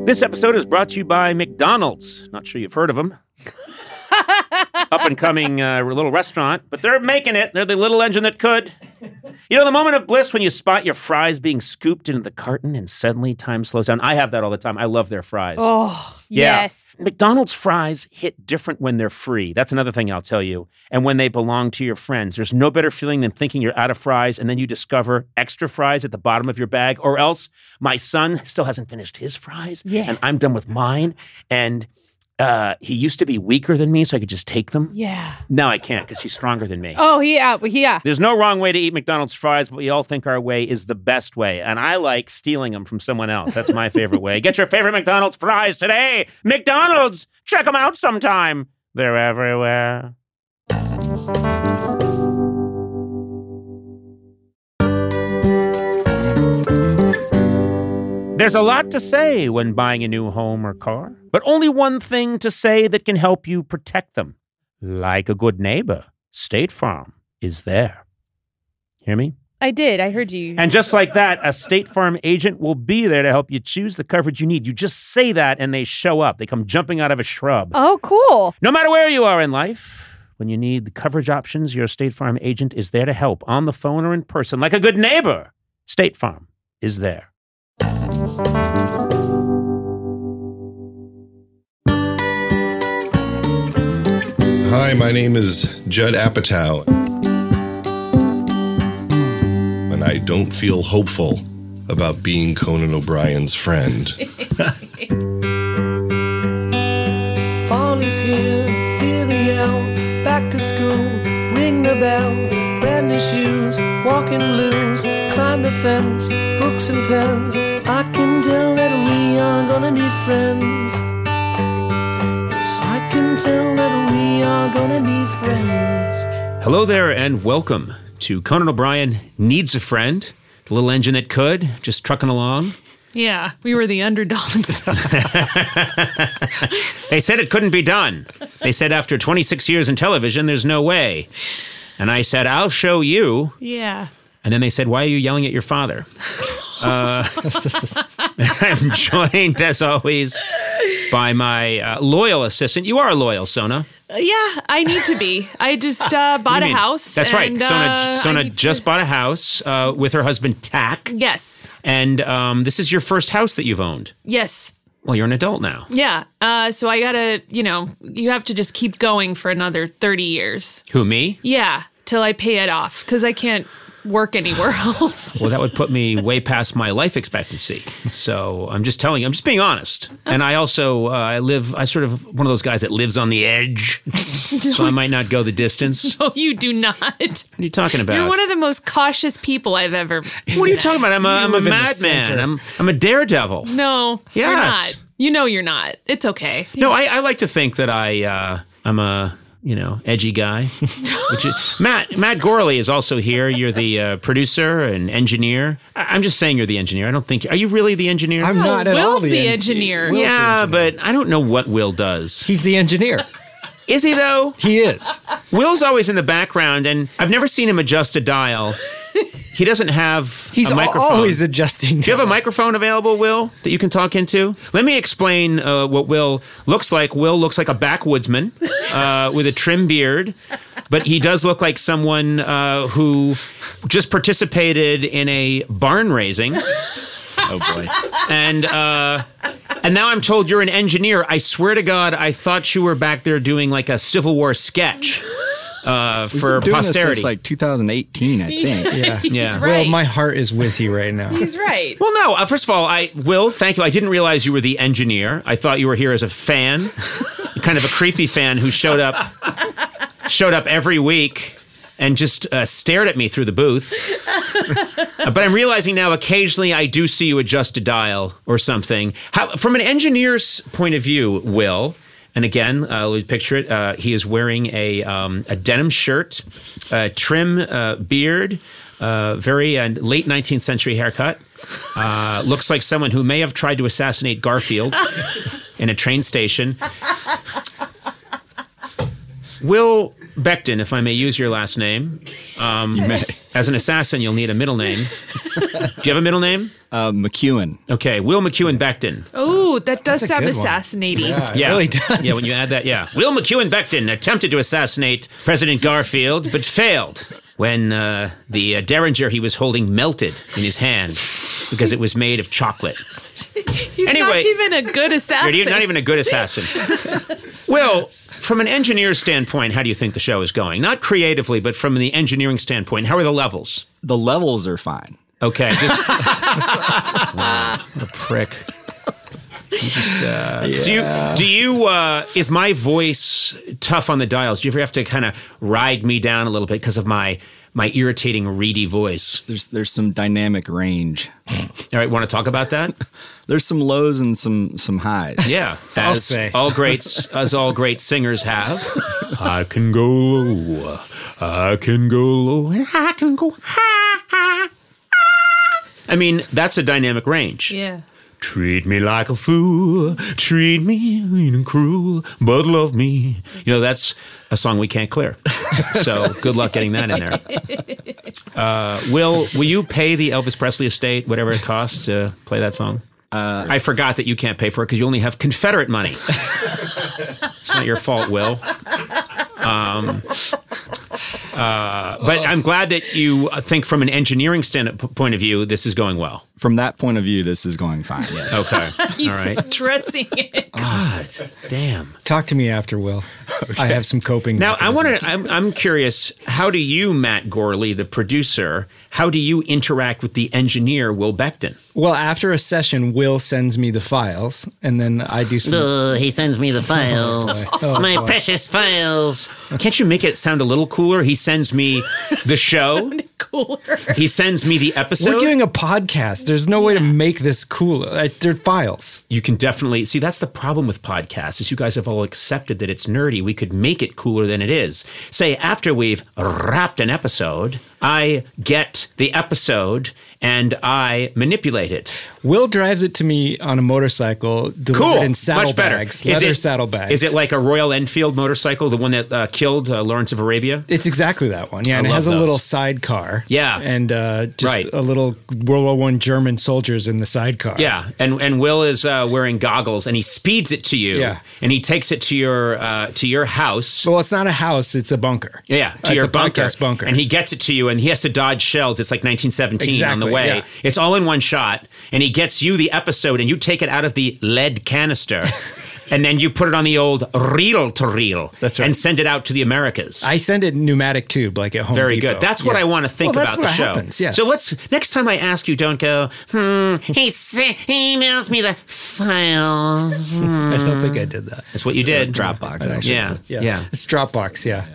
This episode is brought to you by McDonald's. Not sure you've heard of them. Up-and-coming little restaurant, but they're making it. They're the little engine that could. You know, the moment of bliss when you spot your fries being scooped into the carton and suddenly time slows down. I have that all the time. I love their fries. Oh, yeah. Yes. McDonald's fries hit different when they're free. That's another thing I'll tell you. And when they belong to your friends. There's no better feeling than thinking you're out of fries and then you discover extra fries at the bottom of your bag. Or else my son still hasn't finished his fries. Yeah. And I'm done with mine. And he used to be weaker than me, so I could just take them. Yeah. Now I can't because he's stronger than me. Oh, yeah. There's no wrong way to eat McDonald's fries, but we all think our way is the best way. And I like stealing them from someone else. That's my favorite way. Get your favorite McDonald's fries today. McDonald's! Check them out sometime. They're everywhere. There's a lot to say when buying a new home or car, but only one thing to say that can help you protect them. Like a good neighbor, State Farm is there. Hear me? I did. I heard you. And just like that, a State Farm agent will be there to help you choose the coverage you need. You just say that and they show up. They come jumping out of a shrub. Oh, cool. No matter where you are in life, when you need the coverage options, your State Farm agent is there to help on the phone or in person. Like a good neighbor, State Farm is there. Hi, my name is Judd Apatow, and I don't feel hopeful about being Conan O'Brien's friend. Fall is here, hear the yell, back to school, ring the bell, brand new shoes, walking blues, climb the fence, books and pens, I can tell that we are gonna be friends. Yes, I can tell that we are gonna be friends. Hello there and welcome to Conan O'Brien Needs a Friend, the little engine that could, just trucking along. Yeah, we were the underdogs. They said it couldn't be done. They said after 26 years in television, there's no way. And I said, I'll show you. Yeah. And then they said, why are you yelling at your father? I'm joined, as always, by my loyal assistant. You are loyal, Sona. Yeah, I need to be. I just bought a house. That's right. Sona I just bought a house with her husband, Tak. Yes. And this is your first house that you've owned. Yes. Well, you're an adult now. Yeah. So I gotta, you have to just keep going for another 30 years. Who, me? Yeah, till I pay it off, because I can't work anywhere else. Well, that would put me way past my life expectancy. So I'm just telling you, I'm just being honest. And I also, I sort of one of those guys that lives on the edge. So I might not go the distance. No, you do not. What are you talking about? You're one of the most cautious people I've ever met. What are you talking about? I'm a madman. I'm a daredevil. No, Yes. you're not. You know you're not. It's okay. No, I like to think that I'm a, edgy guy. Matt Gorley is also here. You're the producer and engineer. I'm just saying you're the engineer. I don't think... Are you really the engineer? I'm not at all Will's the engineer. Will's the engineer. But I don't know what Will does. He's the engineer. Is he, though? He is. Will's always in the background, and I've never seen him adjust a dial. He doesn't have He's a microphone. always adjusting. Do you have a microphone available, Will, that you can talk into? Let me explain what Will looks like. Will looks like a backwoodsman with a trim beard, but he does look like someone who just participated in a barn raising. Oh, boy. And now I'm told you're an engineer. I swear to God, I thought you were back there doing like a Civil War sketch. For doing posterity. This since like 2018, I think. Yeah. Yeah. He's Well, right. my heart is with you right now. He's right. Well, no. First of all, Will, thank you. I didn't realize you were the engineer. I thought you were here as a fan, kind of a creepy fan who showed up every week and just stared at me through the booth. But I'm realizing now occasionally I do see you adjust a dial or something. From an engineer's point of view, Will, and again, let's picture it. He is wearing a denim shirt, trim beard, very late 19th century haircut. Looks like someone who may have tried to assassinate Garfield in a train station. Will Becton, if I may use your last name. You may. As an assassin, you'll need a middle name. Do you have a middle name? McEwen. Okay, Will McEwen Becton. Ooh, Ooh, that does That's a sound good one. assassinating. Yeah, It really does. Yeah, when you add that, yeah. Will McEwen Becton attempted to assassinate President Garfield, but failed when the Derringer he was holding melted in his hand because it was made of chocolate. He's Anyway, not even a good assassin. You're not even a good assassin. Will, from an engineer's standpoint, how do you think the show is going? Not creatively, but from the engineering standpoint, how are the levels? The levels are fine. Okay, just wow, what a prick. You just do you is my voice tough on the dials? Do you ever have to kind of ride me down a little bit because of my irritating reedy voice? There's some dynamic range. All right, want to talk about that? There's some lows and some highs. Yeah, I'll as say. all great singers have. I can go low, I can go low, and I can go high. I mean, that's a dynamic range. Yeah. Treat me like a fool, treat me mean and cruel, but love me. You know, that's a song we can't clear. So good luck getting that in there. Will you pay the Elvis Presley estate whatever it costs to play that song? I forgot that you can't pay for it because you only have Confederate money. It's not your fault, Will. But I'm glad that you think from an engineering point of view, this is going well. From that point of view, this is going fine. Yes. Okay. He's All right. stressing it. God damn. Talk to me after, Will. I have some coping. Now, I want mechanisms. to, I'm curious, how do you, Matt Gorley, the producer, how do you interact with the engineer, Will Becton? Well, after a session, Will sends me the files, and then I do some. He sends me the files. Oh, My boy. precious files. Can't you make it sound a little cooler? He sends me the show. Cooler. He sends me the episode. We're doing a podcast. There's no way to make this cool. They're files. You can definitely see that's the problem with podcasts is you guys have all accepted that it's nerdy. We could make it cooler than it is. Say after we've wrapped an episode, I get the episode and I manipulate it. Will drives it to me on a motorcycle, delivered Cool, in much better. saddlebags, leather saddlebags. Is it like a Royal Enfield motorcycle, the one that killed Lawrence of Arabia? It's exactly that one. Yeah, and it love has a those. little sidecar. Yeah. and just Right. a little World War I German soldiers in the sidecar. Yeah, and Will is wearing goggles, and he speeds it to you. Yeah. and he takes it to your house. Well, it's not a house; it's a bunker. Yeah, to It's your a bunker. podcast bunker. And he gets it to you, and he has to dodge shells. It's like 1917 on the Exactly, way. yeah. It's all in one shot, and he gets you the episode, and you take it out of the lead canister, and then you put it on the old reel-to-reel. That's right. And send it out to the Americas. I send it pneumatic tube, like at Home Very Depot. good. That's what Yeah. I want to think Well, that's about the what show. happens, yeah. So next time I ask you, don't go, He emails me the files. I don't think I did that. that's what you did. Dropbox, actually. Yeah. It's Dropbox. Yeah.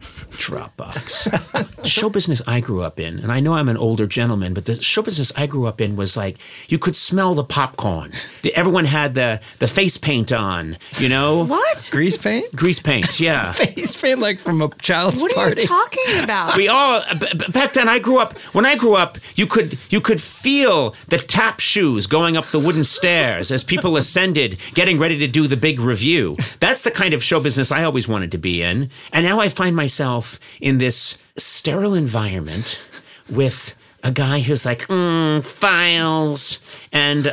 Dropbox. The show business I grew up in, and I know I'm an older gentleman, but the show business I grew up in was like you could smell the popcorn. Everyone had the face paint on, you know? What? Grease paint. Grease paint, yeah. Face paint, like from a child's What are party. you talking about? We all back then. When I grew up, you could feel the tap shoes going up the wooden stairs as people ascended, getting ready to do the big review. That's the kind of show business I always wanted to be in, and now I find myself in this sterile environment with a guy who's like files and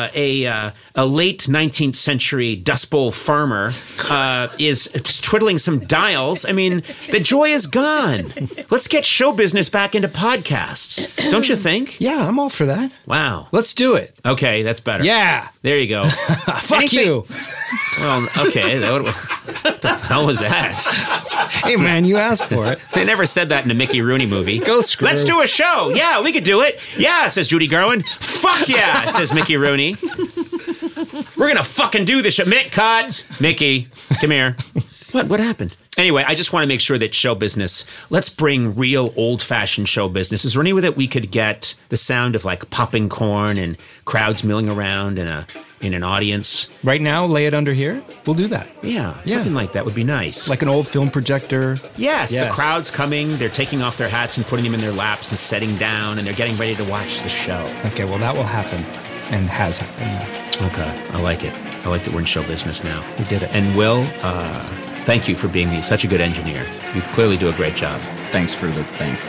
a late 19th century Dust Bowl farmer is twiddling some dials. I mean, the joy is gone. Let's get show business back into podcasts, don't you think? Yeah, I'm all for that. Wow. Let's do it. Okay, that's better. Yeah. There you go. Fuck Anything- you. Well, okay. What the hell was that? Hey, man, you asked for it. They never said that in a Mickey Rooney movie. Go screw. Let's do a show. Yeah, we could do it. Yeah, says Judy Garland. Fuck yeah, says Mickey Rooney. We're gonna fucking do this shit. Mick, cut. Mickey, come here. What happened? Anyway, I just want to make sure that show business, let's bring real old-fashioned show business. Is there any way that we could get the sound of like popping corn and crowds milling around in an audience? Right now, lay it under here. We'll do that. Yeah, something like that would be nice. Like an old film projector. Yes, Yes. the crowd's coming, they're taking off their hats and putting them in their laps and setting down, and they're getting ready to watch the show. Okay, well, that will happen and has happened. Okay, I like it. I like that we're in show business now. We did it. And Will, thank you for being such a good engineer. You clearly do a great job. Thanks for the thanks.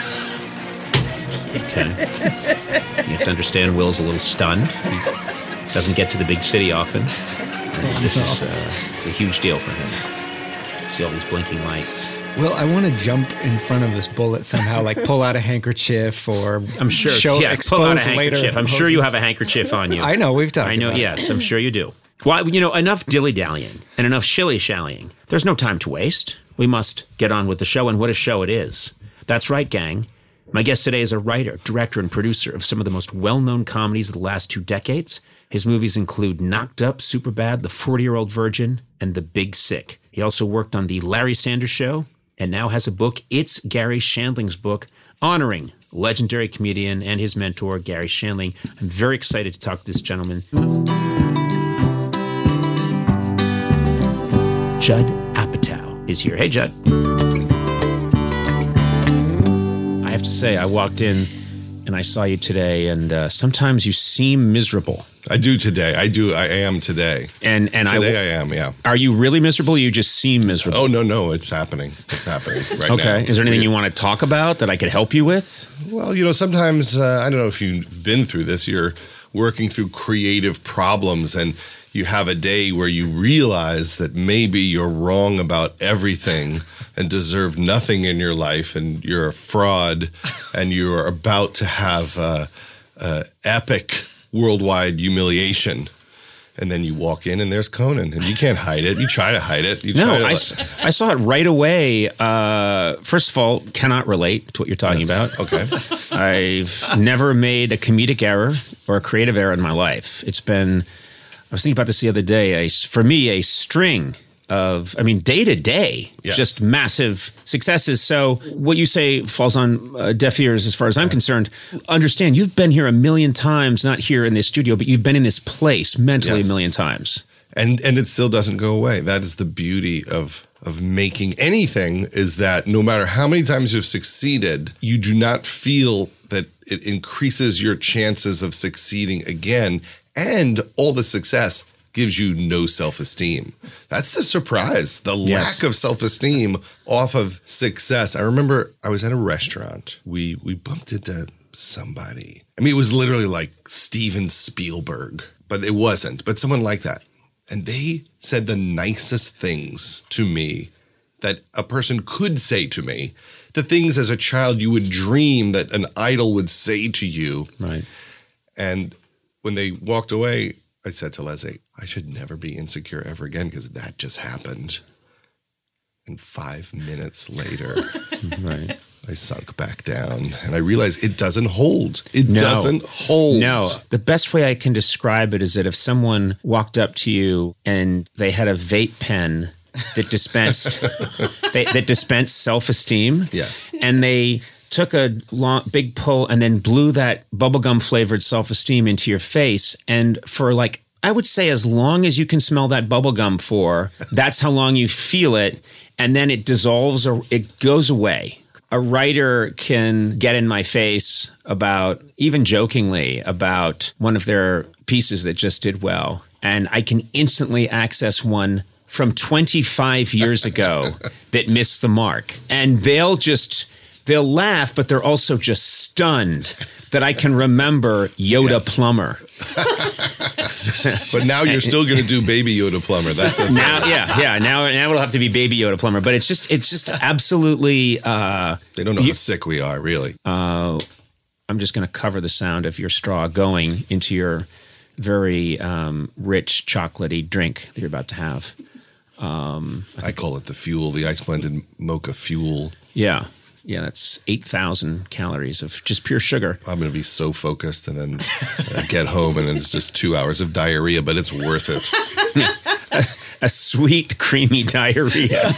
Okay. You have to understand Will's a little stunned. Doesn't get to the big city often. And this is it's a huge deal for him. See all these blinking lights. Well, I want to jump in front of this bullet somehow, like pull out a handkerchief or I'm sure. show, Yeah, expose pull out a later. handkerchief. I'm sure you have a handkerchief on you. I know, we've talked I know, about it. yes, I'm sure you do. Well, enough dilly-dallying and enough shilly-shallying. There's no time to waste. We must get on with the show, and what a show it is. That's right, gang. My guest today is a writer, director, and producer of some of the most well-known comedies of the last 2 decades. His movies include Knocked Up, Superbad, The 40-Year-Old Virgin, and The Big Sick. He also worked on The Larry Sanders Show, and now has a book. It's Gary Shandling's book, honoring legendary comedian and his mentor, Gary Shandling. I'm very excited to talk to this gentleman. Judd Apatow is here. Hey, Judd. I have to say, I walked in and I saw you today, and sometimes you seem miserable. I do today. I am today. And Today I am, yeah. Are you really miserable? Or you just seem miserable. Oh, no. It's happening. It's happening right now. Okay. Is there anything you want to talk about that I could help you with? Well, sometimes, I don't know if you've been through this, you're working through creative problems and you have a day where you realize that maybe you're wrong about everything and deserve nothing in your life and you're a fraud and you're about to have epic worldwide humiliation. And then you walk in and there's Conan and you can't hide it. You try to hide it. I saw it right away. First of all, cannot relate to what you're talking about. Okay. I've never made a comedic error or a creative error in my life. It's been, I was thinking about this the other day, for me, a string of, day to day, Yes. just massive successes. So what you say falls on deaf ears as far as I'm concerned. Understand, you've been here a million times, not here in this studio, but you've been in this place mentally Yes. a million times. And it still doesn't go away. That is the beauty of making anything, is that no matter how many times you've succeeded, you do not feel that it increases your chances of succeeding again. And all the success gives you no self-esteem. That's the surprise, the lack of self-esteem off of success. I remember I was at a restaurant. We bumped into somebody. It was literally like Steven Spielberg, but it wasn't. But someone like that. And they said the nicest things to me that a person could say to me. The things as a child you would dream that an idol would say to you. Right. And when they walked away, I said to Leslie, I should never be insecure ever again because that just happened. And 5 minutes later, Right. I sunk back down and I realized it doesn't hold. It doesn't hold. No. The best way I can describe it is that if someone walked up to you and they had a vape pen that dispensed that dispensed self-esteem. Yes. And they took a big pull and then blew that bubblegum flavored self-esteem into your face. And for I would say as long as you can smell that bubblegum for, that's how long you feel it. And then it dissolves or it goes away. A writer can get in my face about, even jokingly, about one of their pieces that just did well. And I can instantly access one from 25 years ago that missed the mark. And they'll laugh, but they're also just stunned that I can remember Yoda Plumber. But now you're still going to do Baby Yoda Plumber. That's the thing. Now it'll have to be Baby Yoda Plumber. But it's just absolutely. They don't know how sick we are, really. I'm just going to cover the sound of your straw going into your very rich chocolatey drink that you're about to have. I call it the fuel, the ice blended mocha fuel. Yeah, that's 8,000 calories of just pure sugar. I'm going to be so focused and then get home and then it's just 2 hours of diarrhea, but it's worth it. A sweet, creamy diarrhea.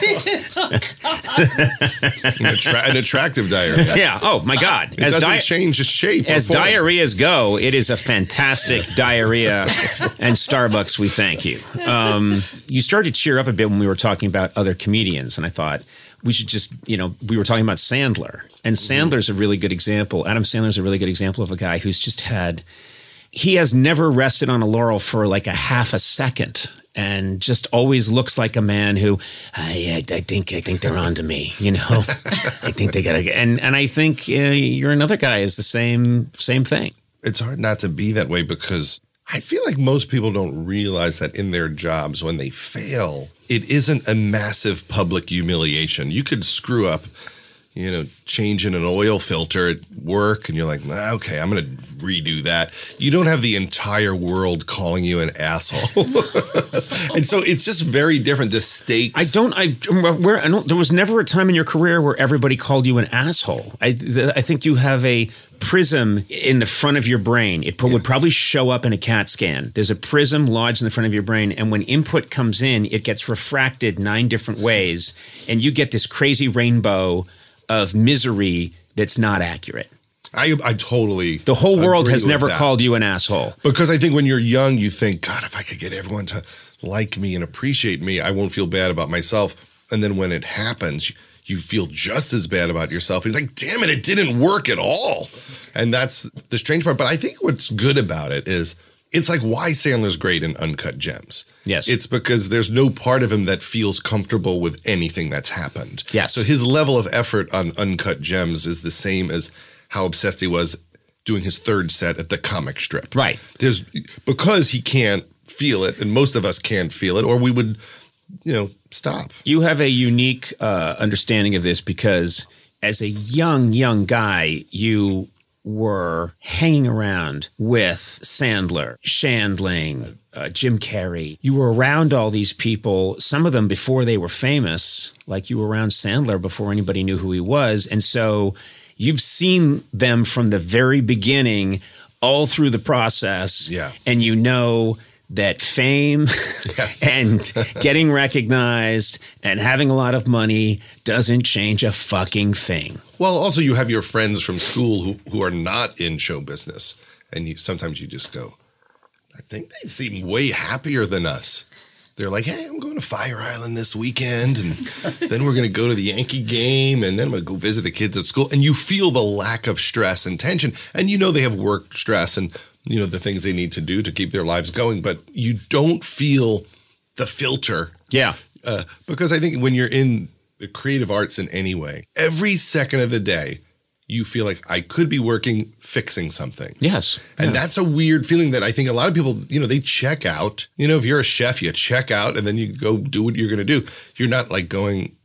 An attractive diarrhea. Yeah. Oh, my God. It doesn't change its shape. As diarrheas go, it is a fantastic diarrhea. And Starbucks, we thank you. You started to cheer up a bit when we were talking about other comedians, and I thought we should just, we were talking about Sandler. And Sandler's a really good example. Adam Sandler's a really good example of a guy who's just he has never rested on a laurel for like a half a second. And just always looks like a man who, I think they're on to me, I think they got to, and I think you're another guy is the same thing. It's hard not to be that way because I feel like most people don't realize that in their jobs, when they fail, it isn't a massive public humiliation. You could screw up, changing an oil filter at work, and you're like, okay, I'm going to redo that. You don't have the entire world calling you an asshole. And so it's just very different. The stakes. There was never a time in your career where everybody called you an asshole. I think you have a prism in the front of your brain. It would probably show up in a CAT scan. There's a prism lodged in the front of your brain, and when input comes in, it gets refracted 9 different ways, and you get this crazy rainbow of misery that's not accurate. I totally. The whole world agree has with never that. called you an asshole. Because I think when you're young, you think, God, if I could get everyone to like me and appreciate me, I won't feel bad about myself. And then when it happens, you feel just as bad about yourself. You're like, damn it didn't work at all. And that's the strange part. But I think what's good about it is it's like why Sandler's great in Uncut Gems. Yes. It's because there's no part of him that feels comfortable with anything that's happened. Yes. So his level of effort on Uncut Gems is the same as how obsessed he was doing his third set at the comic strip. Right. Because he can't feel it, and most of us can't feel it, or we would, stop. You have a unique understanding of this because as a young guy, you were hanging around with Sandler, Shandling, Jim Carrey. You were around all these people, some of them before they were famous, like you were around Sandler before anybody knew who he was. And so you've seen them from the very beginning all through the process. Yeah. And you know that fame and getting recognized and having a lot of money doesn't change a fucking thing. Well, also you have your friends from school who are not in show business, and sometimes you just go, I think they seem way happier than us. They're like, hey, I'm going to Fire Island this weekend, and then we're going to go to the Yankee game, and then I'm going to go visit the kids at school. And you feel the lack of stress and tension, and they have work stress and the things they need to do to keep their lives going, but you don't feel the filter. Yeah. Because I think when you're in the creative arts in any way, every second of the day, you feel like I could be working fixing something. Yes. And that's a weird feeling that I think a lot of people, they check out. If you're a chef, you check out and then you go do what you're going to do. You're not like going,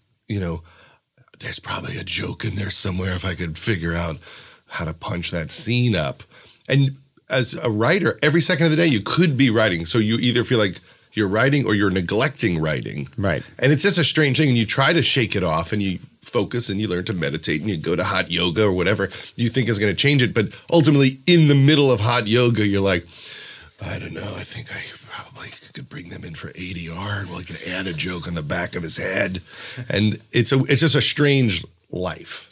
there's probably a joke in there somewhere if I could figure out how to punch that scene up. And as a writer, every second of the day, you could be writing. So you either feel like you're writing or you're neglecting writing. Right. And it's just a strange thing. And you try to shake it off and you focus and you learn to meditate and you go to hot yoga or whatever you think is going to change it. But ultimately, in the middle of hot yoga, you're like, I don't know. I think I probably could bring them in for ADR and we can add a joke on the back of his head. And it's just a strange life.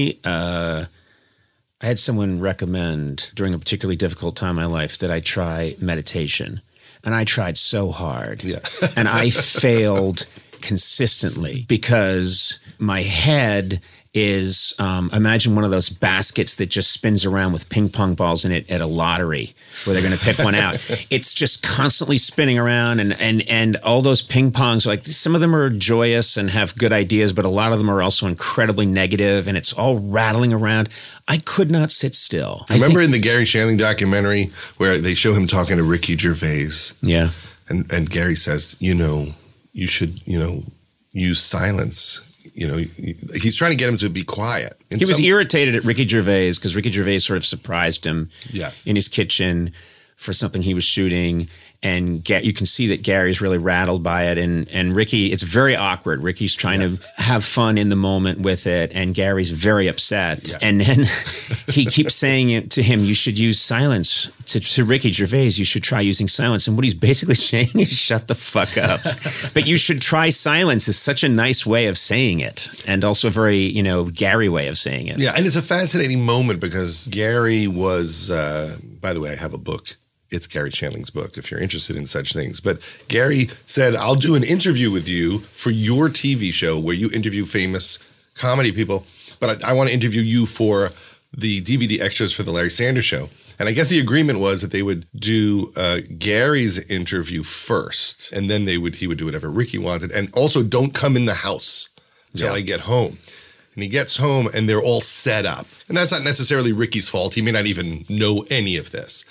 I had someone recommend during a particularly difficult time in my life that I try meditation. And I tried so hard. Yeah. And I failed consistently because my head is, imagine one of those baskets that just spins around with ping pong balls in it at a lottery where they're going to pick one out. It's just constantly spinning around and all those ping pongs, like some of them are joyous and have good ideas, but a lot of them are also incredibly negative and it's all rattling around. I could not sit still. Remember in the Gary Shandling documentary where they show him talking to Ricky Gervais? Yeah. And Gary says, you should, use silence. He's trying to get him to be quiet. He was irritated at Ricky Gervais because Ricky Gervais sort of surprised him in his kitchen for something he was shooting. And you can see that Gary's really rattled by it. And Ricky, it's very awkward. Ricky's trying to have fun in the moment with it. And Gary's very upset. Yeah. And then he keeps saying it to him, you should use silence. To Ricky Gervais, you should try using silence. And what he's basically saying is shut the fuck up. But you should try silence is such a nice way of saying it. And also a very, Gary way of saying it. Yeah. And it's a fascinating moment because Gary was, by the way, I have a book. It's Gary Shandling's book, if you're interested in such things. But Gary said, I'll do an interview with you for your TV show where you interview famous comedy people. But I want to interview you for the DVD extras for the Larry Sanders Show. And I guess the agreement was that they would do Gary's interview first. And then he would do whatever Ricky wanted. And also don't come in the house until I get home. And he gets home and they're all set up. And that's not necessarily Ricky's fault. He may not even know any of this.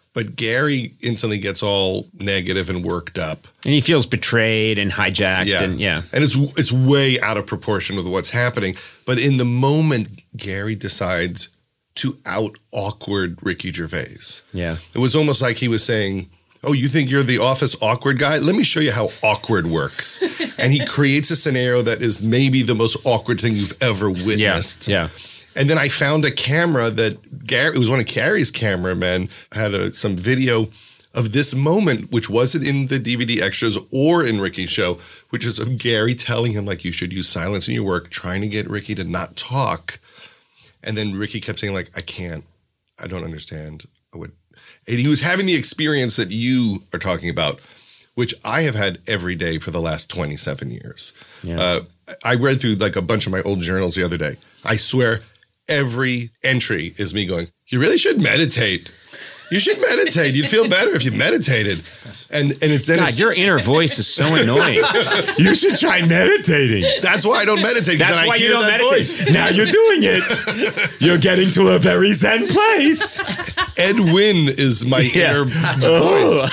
But Gary instantly gets all negative and worked up. And he feels betrayed and hijacked. Yeah. And And it's way out of proportion with what's happening. But in the moment, Gary decides to out awkward Ricky Gervais. Yeah. It was almost like he was saying, oh, you think you're the office awkward guy? Let me show you how awkward works. And he creates a scenario that is maybe the most awkward thing you've ever witnessed. Yeah. And then I found a camera that Gary, it was one of Gary's cameramen, had some video of this moment, which wasn't in the DVD extras or in Ricky's show, which is of Gary telling him, like, you should use silence in your work, trying to get Ricky to not talk. And then Ricky kept saying, like, I can't, I don't understand. And he was having the experience that you are talking about, which I have had every day for the last 27 years. Yeah. I read through like a bunch of my old journals the other day. I swear every entry is me going, you really should meditate. You should meditate. You'd feel better if you meditated. And if then God, your inner voice is so annoying. You should try meditating. that's why I don't meditate. That's then I why you hear don't that meditate. voice. Now you're doing it. You're getting to a very zen place. Ed Wynn is my Yeah. inner voice.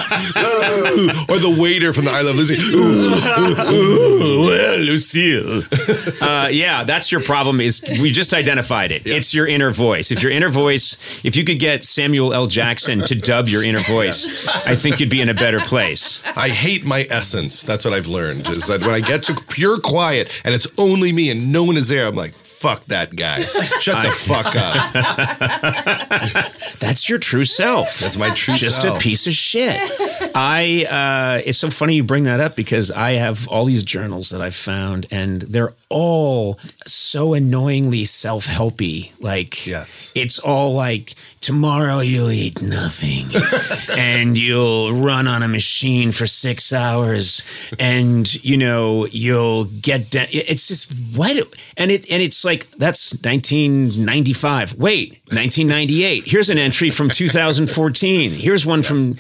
Or the waiter from the I Love Lucy. Ooh, well, Lucille. Yeah, that's your problem. Is we just identified it. Yeah. It's your inner voice. If your inner voice, if you could get Samuel L. Jackson to dub your inner voice, I think you'd be in a better place. I hate my essence. That's what I've learned, is that when I get to pure quiet and it's only me and no one is there, I'm like, fuck that guy. Shut the fuck up. That's your true self. That's my true Just self. a piece of shit. It's so funny you bring that up because I have all these journals that I've found and they're all so annoyingly self-helpy. Like, Yes. it's all like, tomorrow you'll eat nothing and you'll run on a machine for 6 hours and, you'll get down. It's just what? And it's like, that's 1995. Wait, 1998. Here's an entry from 2014. Here's one from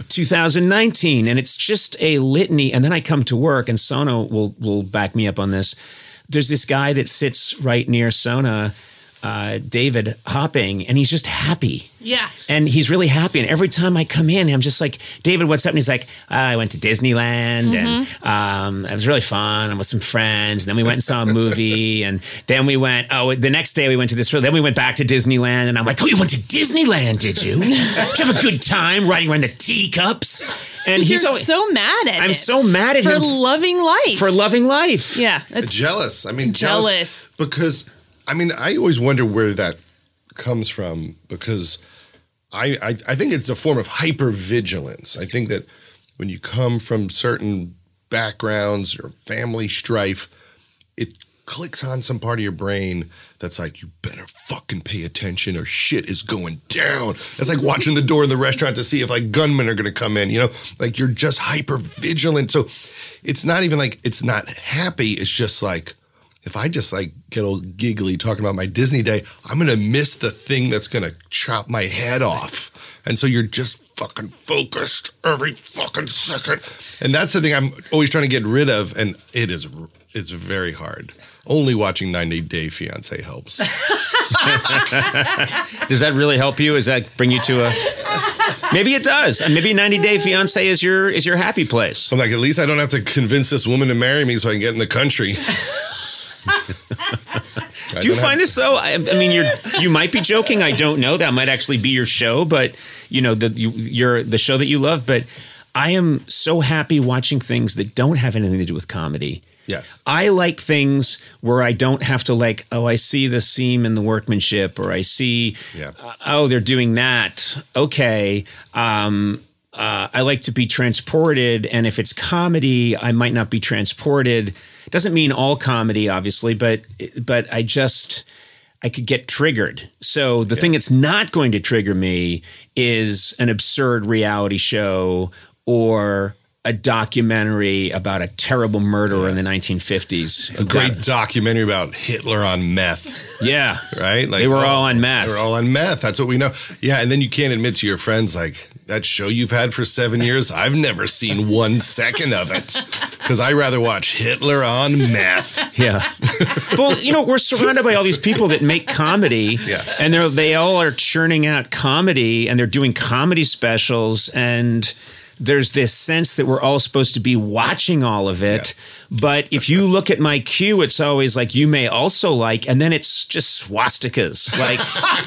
2019. And it's just a litany. And then I come to work and Sona will back me up on this. There's this guy that sits right near Sona, David Hopping, and he's just happy. Yeah. And he's really happy. And every time I come in, I'm just like, David, what's up? And he's like, I went to Disneyland and it was really fun. I'm with some friends. And then we went and saw a movie. And then we went, the next day we went to this. Then we went back to Disneyland. And I'm like, oh, you went to Disneyland, did you? Did you have a good time riding around the teacups? And You're he's always, so mad at him. I'm so mad at for him. loving life. For loving life. Yeah. It's Jealous. I mean, Jealous. because, I always wonder where that comes from because I think it's a form of hypervigilance. I think that when you come from certain backgrounds or family strife, it clicks on some part of your brain that's like, you better fucking pay attention or shit is going down. It's like watching the door in the restaurant to see if like gunmen are going to come in, like you're just hyper vigilant. So it's not even like it's not happy. It's just like, if I just like get all giggly talking about my Disney day, I'm going to miss the thing that's going to chop my head off. And so you're just fucking focused every fucking second. And that's the thing I'm always trying to get rid of. And it's very hard. Only watching 90 Day Fiancé helps. Does that really help you? Does that bring you to a... Maybe it does. And maybe 90 Day Fiancé is your happy place. I'm like, at least I don't have to convince this woman to marry me so I can get in the country. Do you find this though? I mean, you might be joking. I don't know. That might actually be your show, but you're the show that you love. But I am so happy watching things that don't have anything to do with comedy. Yes. I like things where I don't have to like, I see the seam in the workmanship, or I see, they're doing that. Okay. I like to be transported, and if it's comedy, I might not be transported. Doesn't mean all comedy, obviously, but I could get triggered. So the thing that's not going to trigger me is an absurd reality show or a documentary about a terrible murderer in the 1950s. A great documentary about Hitler on meth. Yeah. Right? Like, they were all on meth. They were all on meth. That's what we know. Yeah, and then you can't admit to your friends, like, that show you've had for 7 years, I've never seen 1 second of it. because I rather watch Hitler on meth. Yeah. Well, we're surrounded by all these people that make comedy. Yeah. And they all are churning out comedy, and they're doing comedy specials, and there's this sense that we're all supposed to be watching all of it. Yes. But if you look at my queue, it's always like, you may also like, and then it's just swastikas. Like,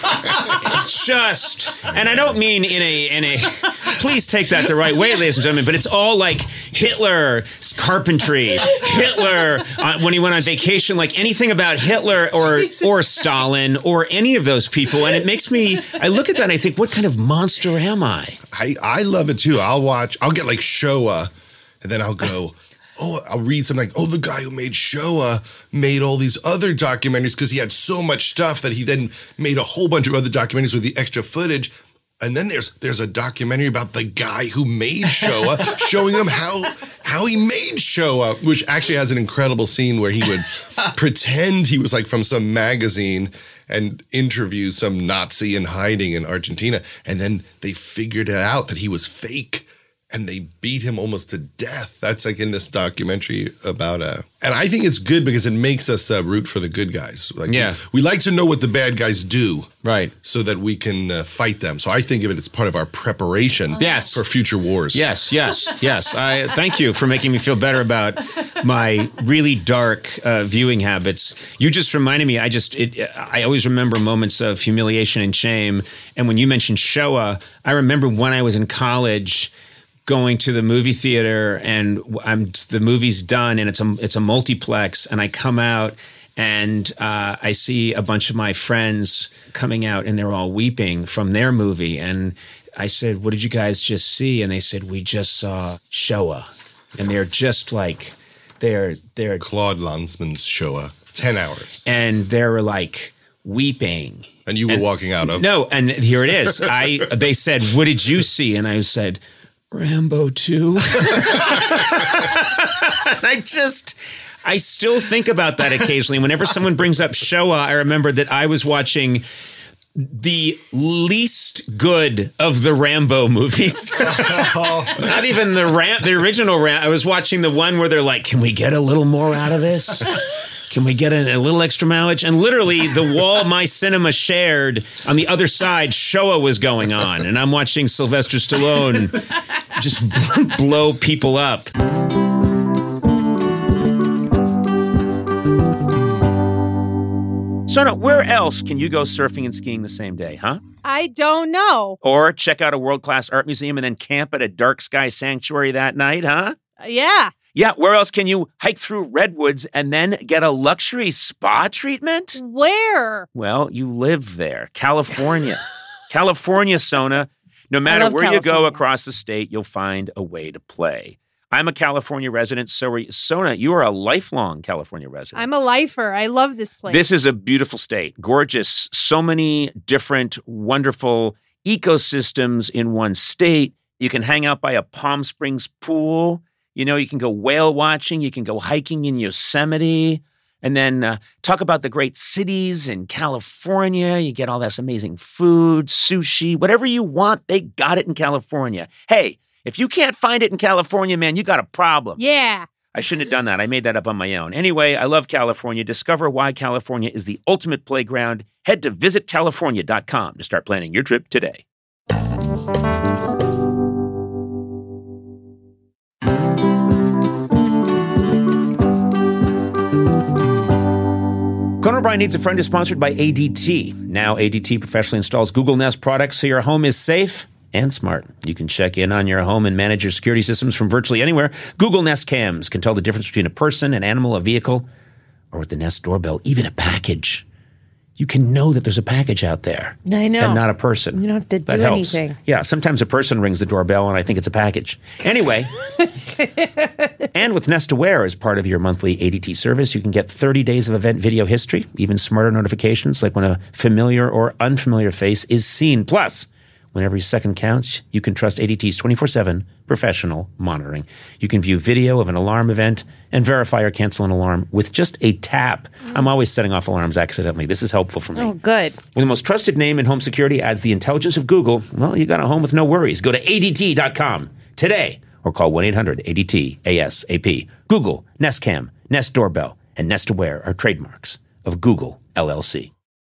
and I don't mean in a, please take that the right way, ladies and gentlemen, but it's all like Hitler, carpentry, Hitler, when he went on vacation, like anything about Hitler or Stalin or any of those people. And it makes me, I look at that and I think, what kind of monster am I? I love it too. I'll get like Showa, and then I'll go, I'll read something like, the guy who made Showa made all these other documentaries because he had so much stuff that he then made a whole bunch of other documentaries with the extra footage. And then there's a documentary about the guy who made Showa, showing him how he made Showa, which actually has an incredible scene where he would pretend he was like from some magazine and interview some Nazi in hiding in Argentina. And then they figured it out that he was fake, and they beat him almost to death. That's like in this documentary about and I think it's good because it makes us root for the good guys. Like, we like to know what the bad guys do, right? So that we can fight them. So I think of it as part of our preparation, for future wars. Yes. I thank you for making me feel better about my really dark viewing habits. You just reminded me. I always remember moments of humiliation and shame. And when you mentioned Showa, I remember when I was in college, going to the movie theater, and the movie's done, and it's a multiplex, and I come out and I see a bunch of my friends coming out, and they're all weeping from their movie. And I said, "What did you guys just see?" And they said, "We just saw Showa," and they're just like they're Claude Lanzmann's Showa, 10 hours, and they're like weeping. And you were walking out of no, and here it is. They said, "What did you see?" And I said, Rambo 2. I still think about that occasionally. Whenever someone brings up Showa, I remember that I was watching the least good of the Rambo movies. Not even the original Rambo. I was watching the one where they're like, can we get a little more out of this? Can we get a little extra mileage? And literally, the wall my cinema shared, on the other side, Showa was going on. And I'm watching Sylvester Stallone just blow people up. Sona, where else can you go surfing and skiing the same day, huh? I don't know. Or check out a world-class art museum and then camp at a dark sky sanctuary that night, huh? Yeah. Yeah, where else can you hike through redwoods and then get a luxury spa treatment? Where? Well, you live there. California. California, Sona. No matter where you go across the state, you'll find a way to play. I'm a California resident, so Sona, you are a lifelong California resident. I'm a lifer. I love this place. This is a beautiful state. Gorgeous. So many different, wonderful ecosystems in one state. You can hang out by a Palm Springs pool. You know, you can go whale watching. You can go hiking in Yosemite. And then talk about the great cities in California. You get all this amazing food, sushi, whatever you want, they got it in California. Hey, if you can't find it in California, man, you got a problem. Yeah. I shouldn't have done that. I made that up on my own. Anyway, I love California. Discover why California is the ultimate playground. Head to visitcalifornia.com to start planning your trip today. Conan O'Brien Needs a Friend is sponsored by ADT. Now ADT professionally installs Google Nest products so your home is safe and smart. You can check in on your home and manage your security systems from virtually anywhere. Google Nest Cams can tell the difference between a person, an animal, a vehicle, or with the Nest doorbell, even a package. You can know that there's a package out there. I know. And not a person. You don't have to That do helps. anything. Yeah, sometimes a person rings the doorbell and I think it's a package. Anyway, and with Nest Aware as part of your monthly ADT service, you can get 30 days of event video history, even smarter notifications like when a familiar or unfamiliar face is seen. Plus, when every second counts, you can trust ADT's 24/7 professional monitoring. You can view video of an alarm event and verify or cancel an alarm with just a tap. I'm always setting off alarms accidentally. This is helpful for me. Oh, good. When the most trusted name in home security adds the intelligence of Google, well, you got a home with no worries. Go to ADT.com today or call 1-800-ADT-ASAP. Google, Nest Cam, Nest Doorbell, and Nest Aware are trademarks of Google, LLC.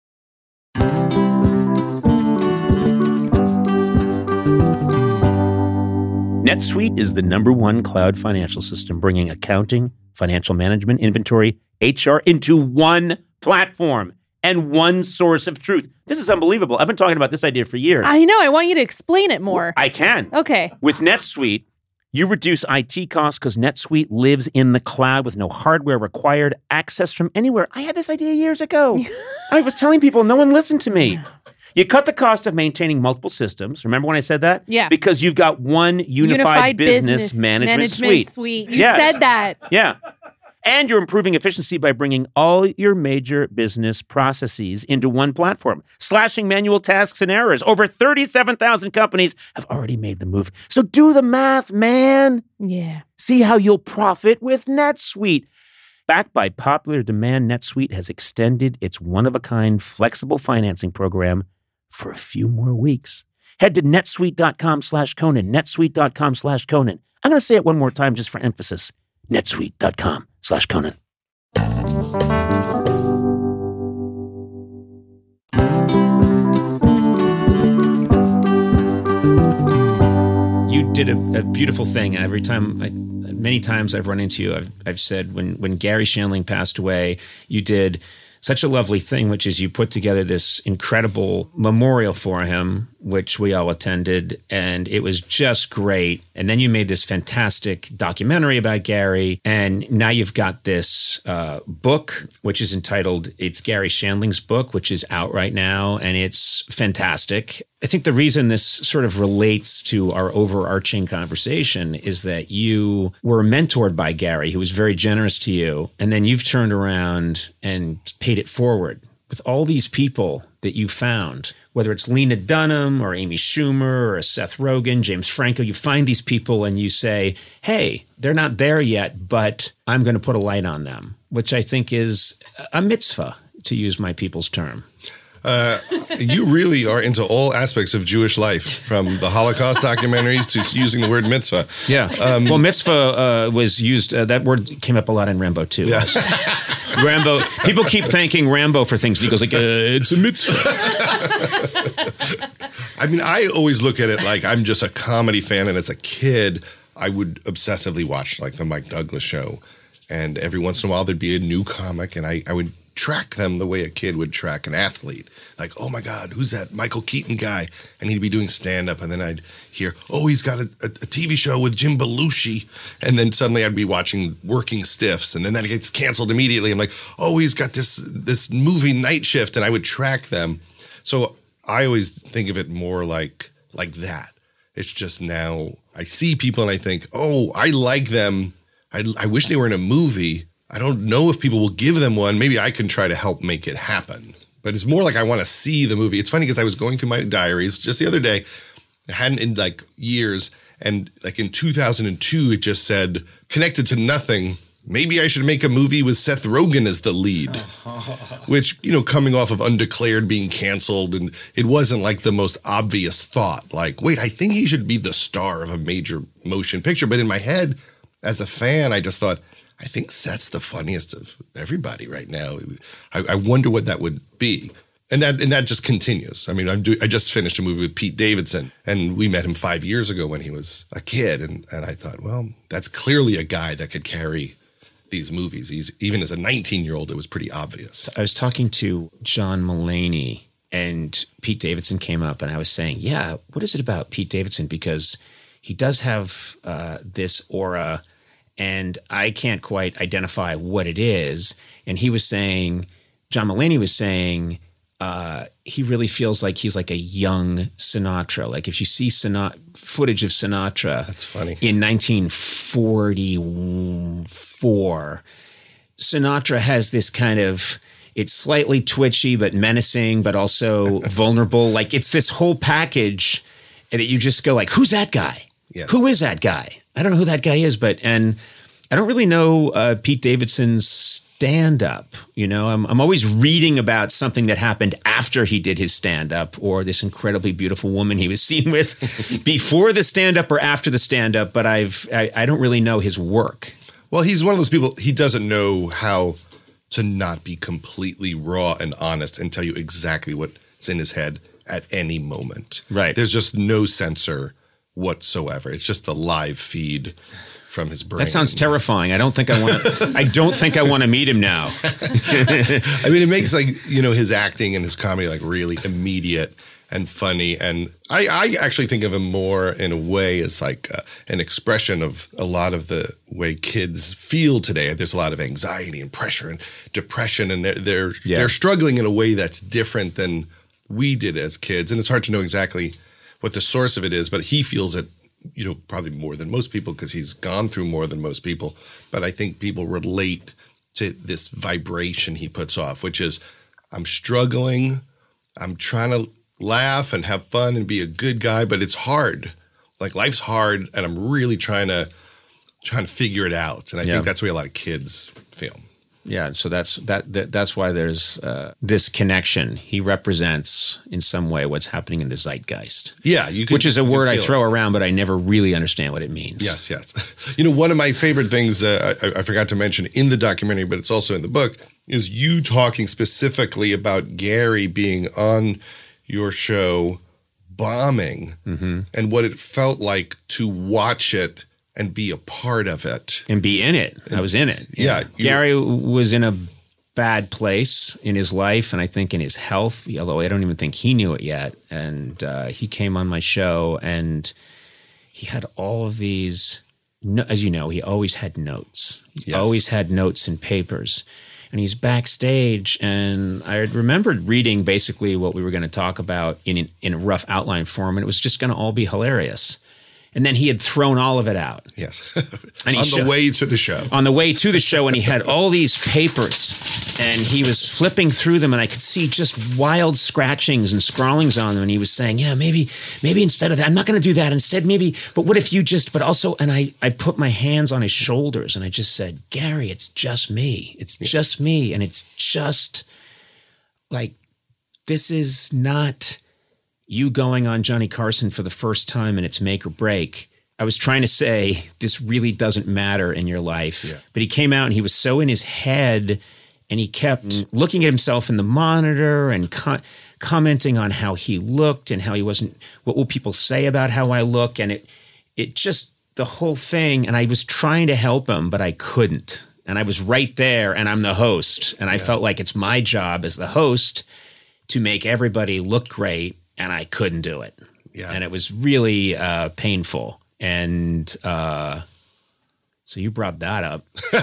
NetSuite is the #1 cloud financial system, bringing accounting, financial management, inventory, HR into one platform and one source of truth. This is unbelievable. I've been talking about this idea for years. I know. I want you to explain it more. I can. Okay. With NetSuite, you reduce IT costs because NetSuite lives in the cloud with no hardware required, access from anywhere. I had this idea years ago. I was telling people, no one listened to me. You cut the cost of maintaining multiple systems. Remember when I said that? Yeah. Because you've got one unified business management suite. You Yes. said that. Yeah. And you're improving efficiency by bringing all your major business processes into one platform, slashing manual tasks and errors. Over 37,000 companies have already made the move. So do the math, man. Yeah. See how you'll profit with NetSuite. Backed by popular demand, NetSuite has extended its one-of-a-kind flexible financing program for a few more weeks. Head to netsuite.com/Conan, netsuite.com/Conan. I'm going to say it one more time just for emphasis. netsuite.com/Conan. You did a beautiful thing. Every time, many times I've run into you, I've said when Gary Shandling passed away, you did such a lovely thing, which is you put together this incredible memorial for him, which we all attended, and it was just great. And then you made this fantastic documentary about Gary, and now you've got this book, which is entitled, it's Gary Shandling's book, which is out right now, and it's fantastic. I think the reason this sort of relates to our overarching conversation is that you were mentored by Gary, who was very generous to you, and then you've turned around and paid it forward with all these people that you found, whether it's Lena Dunham or Amy Schumer or Seth Rogen, James Franco. You find these people and you say, hey, they're not there yet, but I'm going to put a light on them, which I think is a mitzvah, to use my people's term. You really are into all aspects of Jewish life, from the Holocaust documentaries to using the word mitzvah. Yeah. Well, mitzvah was used, that word came up a lot in Rambo, too. Yeah. Rambo, people keep thanking Rambo for things. And he goes like, it's a mitzvah. I mean, I always look at it like I'm just a comedy fan. And as a kid, I would obsessively watch like the Mike Douglas show. And every once in a while, there'd be a new comic. And I would track them the way a kid would track an athlete. Like, oh my God, who's that Michael Keaton guy? And he'd be doing stand-up, and then I'd hear, oh, he's got a TV show with Jim Belushi. And then suddenly I'd be watching Working Stiffs, and then that gets canceled immediately. I'm like, oh, he's got this movie Night Shift, and I would track them. So I always think of it more like that. It's just now I see people and I think, oh, I like them. I wish they were in a movie. I don't know if people will give them one. Maybe I can try to help make it happen. But it's more like I want to see the movie. It's funny because I was going through my diaries just the other day. I hadn't in like years. And like in 2002, it just said, connected to nothing. Maybe I should make a movie with Seth Rogen as the lead. Which, you know, coming off of Undeclared being canceled. And it wasn't like the most obvious thought. Like, wait, I think he should be the star of a major motion picture. But in my head, as a fan, I just thought, I think Seth's the funniest of everybody right now. I wonder what that would be. And that just continues. I mean, I just finished a movie with Pete Davidson, and we met him 5 years ago when he was a kid. And I thought, well, that's clearly a guy that could carry these movies. Even as a 19-year-old, it was pretty obvious. I was talking to John Mulaney, and Pete Davidson came up, and I was saying, yeah, what is it about Pete Davidson? Because he does have this aura, and I can't quite identify what it is. And he was saying, John Mulaney was saying, he really feels like he's like a young Sinatra. Like if you see footage of Sinatra, that's funny, in 1944, Sinatra has this kind of, it's slightly twitchy but menacing, but also vulnerable. Like it's this whole package that you just go like, who's that guy? Yes. Who is that guy? I don't know who that guy is, and I don't really know Pete Davidson's stand-up. You know, I'm always reading about something that happened after he did his stand-up, or this incredibly beautiful woman he was seen with before the stand-up or after the stand-up, but I don't really know his work. Well, he's one of those people, he doesn't know how to not be completely raw and honest and tell you exactly what's in his head at any moment. Right. There's just no censor whatsoever. It's just a live feed from his brain. That sounds terrifying. I don't think I want to. I don't think I want to meet him now. I mean, it makes like, you know, his acting and his comedy like really immediate and funny. And I actually think of him more in a way as like an expression of a lot of the way kids feel today. There's a lot of anxiety and pressure and depression, and they're struggling in a way that's different than we did as kids. And it's hard to know exactly what the source of it is, but he feels it, you know, probably more than most people because he's gone through more than most people. But I think people relate to this vibration he puts off, which is, I'm struggling, I'm trying to laugh and have fun and be a good guy, but it's hard. Like, life's hard, and I'm really trying to figure it out. And I think that's the way a lot of kids feel. Yeah, so that's why there's this connection. He represents in some way what's happening in the zeitgeist. Yeah, which is a word I throw around, but I never really understand what it means. Yes. You know, one of my favorite things I forgot to mention in the documentary, but it's also in the book, is you talking specifically about Gary being on your show bombing and what it felt like to watch it and be a part of it. And be in it. I was in it. Yeah. Gary was in a bad place in his life, and I think in his health, although I don't even think he knew it yet. And he came on my show, and he had all of these, as you know, he always had notes. He always had notes and papers. And he's backstage, and I remembered reading basically what we were going to talk about in a rough outline form, and it was just going to all be hilarious. And then he had thrown all of it out. Yes. And on the way to the show. On the way to the show, and he had all these papers, and he was flipping through them, and I could see just wild scratchings and scrawlings on them. And he was saying, yeah, maybe instead of that, I'm not going to do that. Instead, maybe, but what if you just, but also, and I put my hands on his shoulders, and I just said, Gary, it's just me. It's just me. And it's just like, this is not you going on Johnny Carson for the first time and it's make or break. I was trying to say, this really doesn't matter in your life. Yeah. But he came out and he was so in his head, and he kept looking at himself in the monitor and commenting on how he looked and how he wasn't, what will people say about how I look? And it just, the whole thing, and I was trying to help him, but I couldn't. And I was right there, and I'm the host. And I felt like it's my job as the host to make everybody look great. And I couldn't do it. Yeah. And it was really painful. And so you brought that up.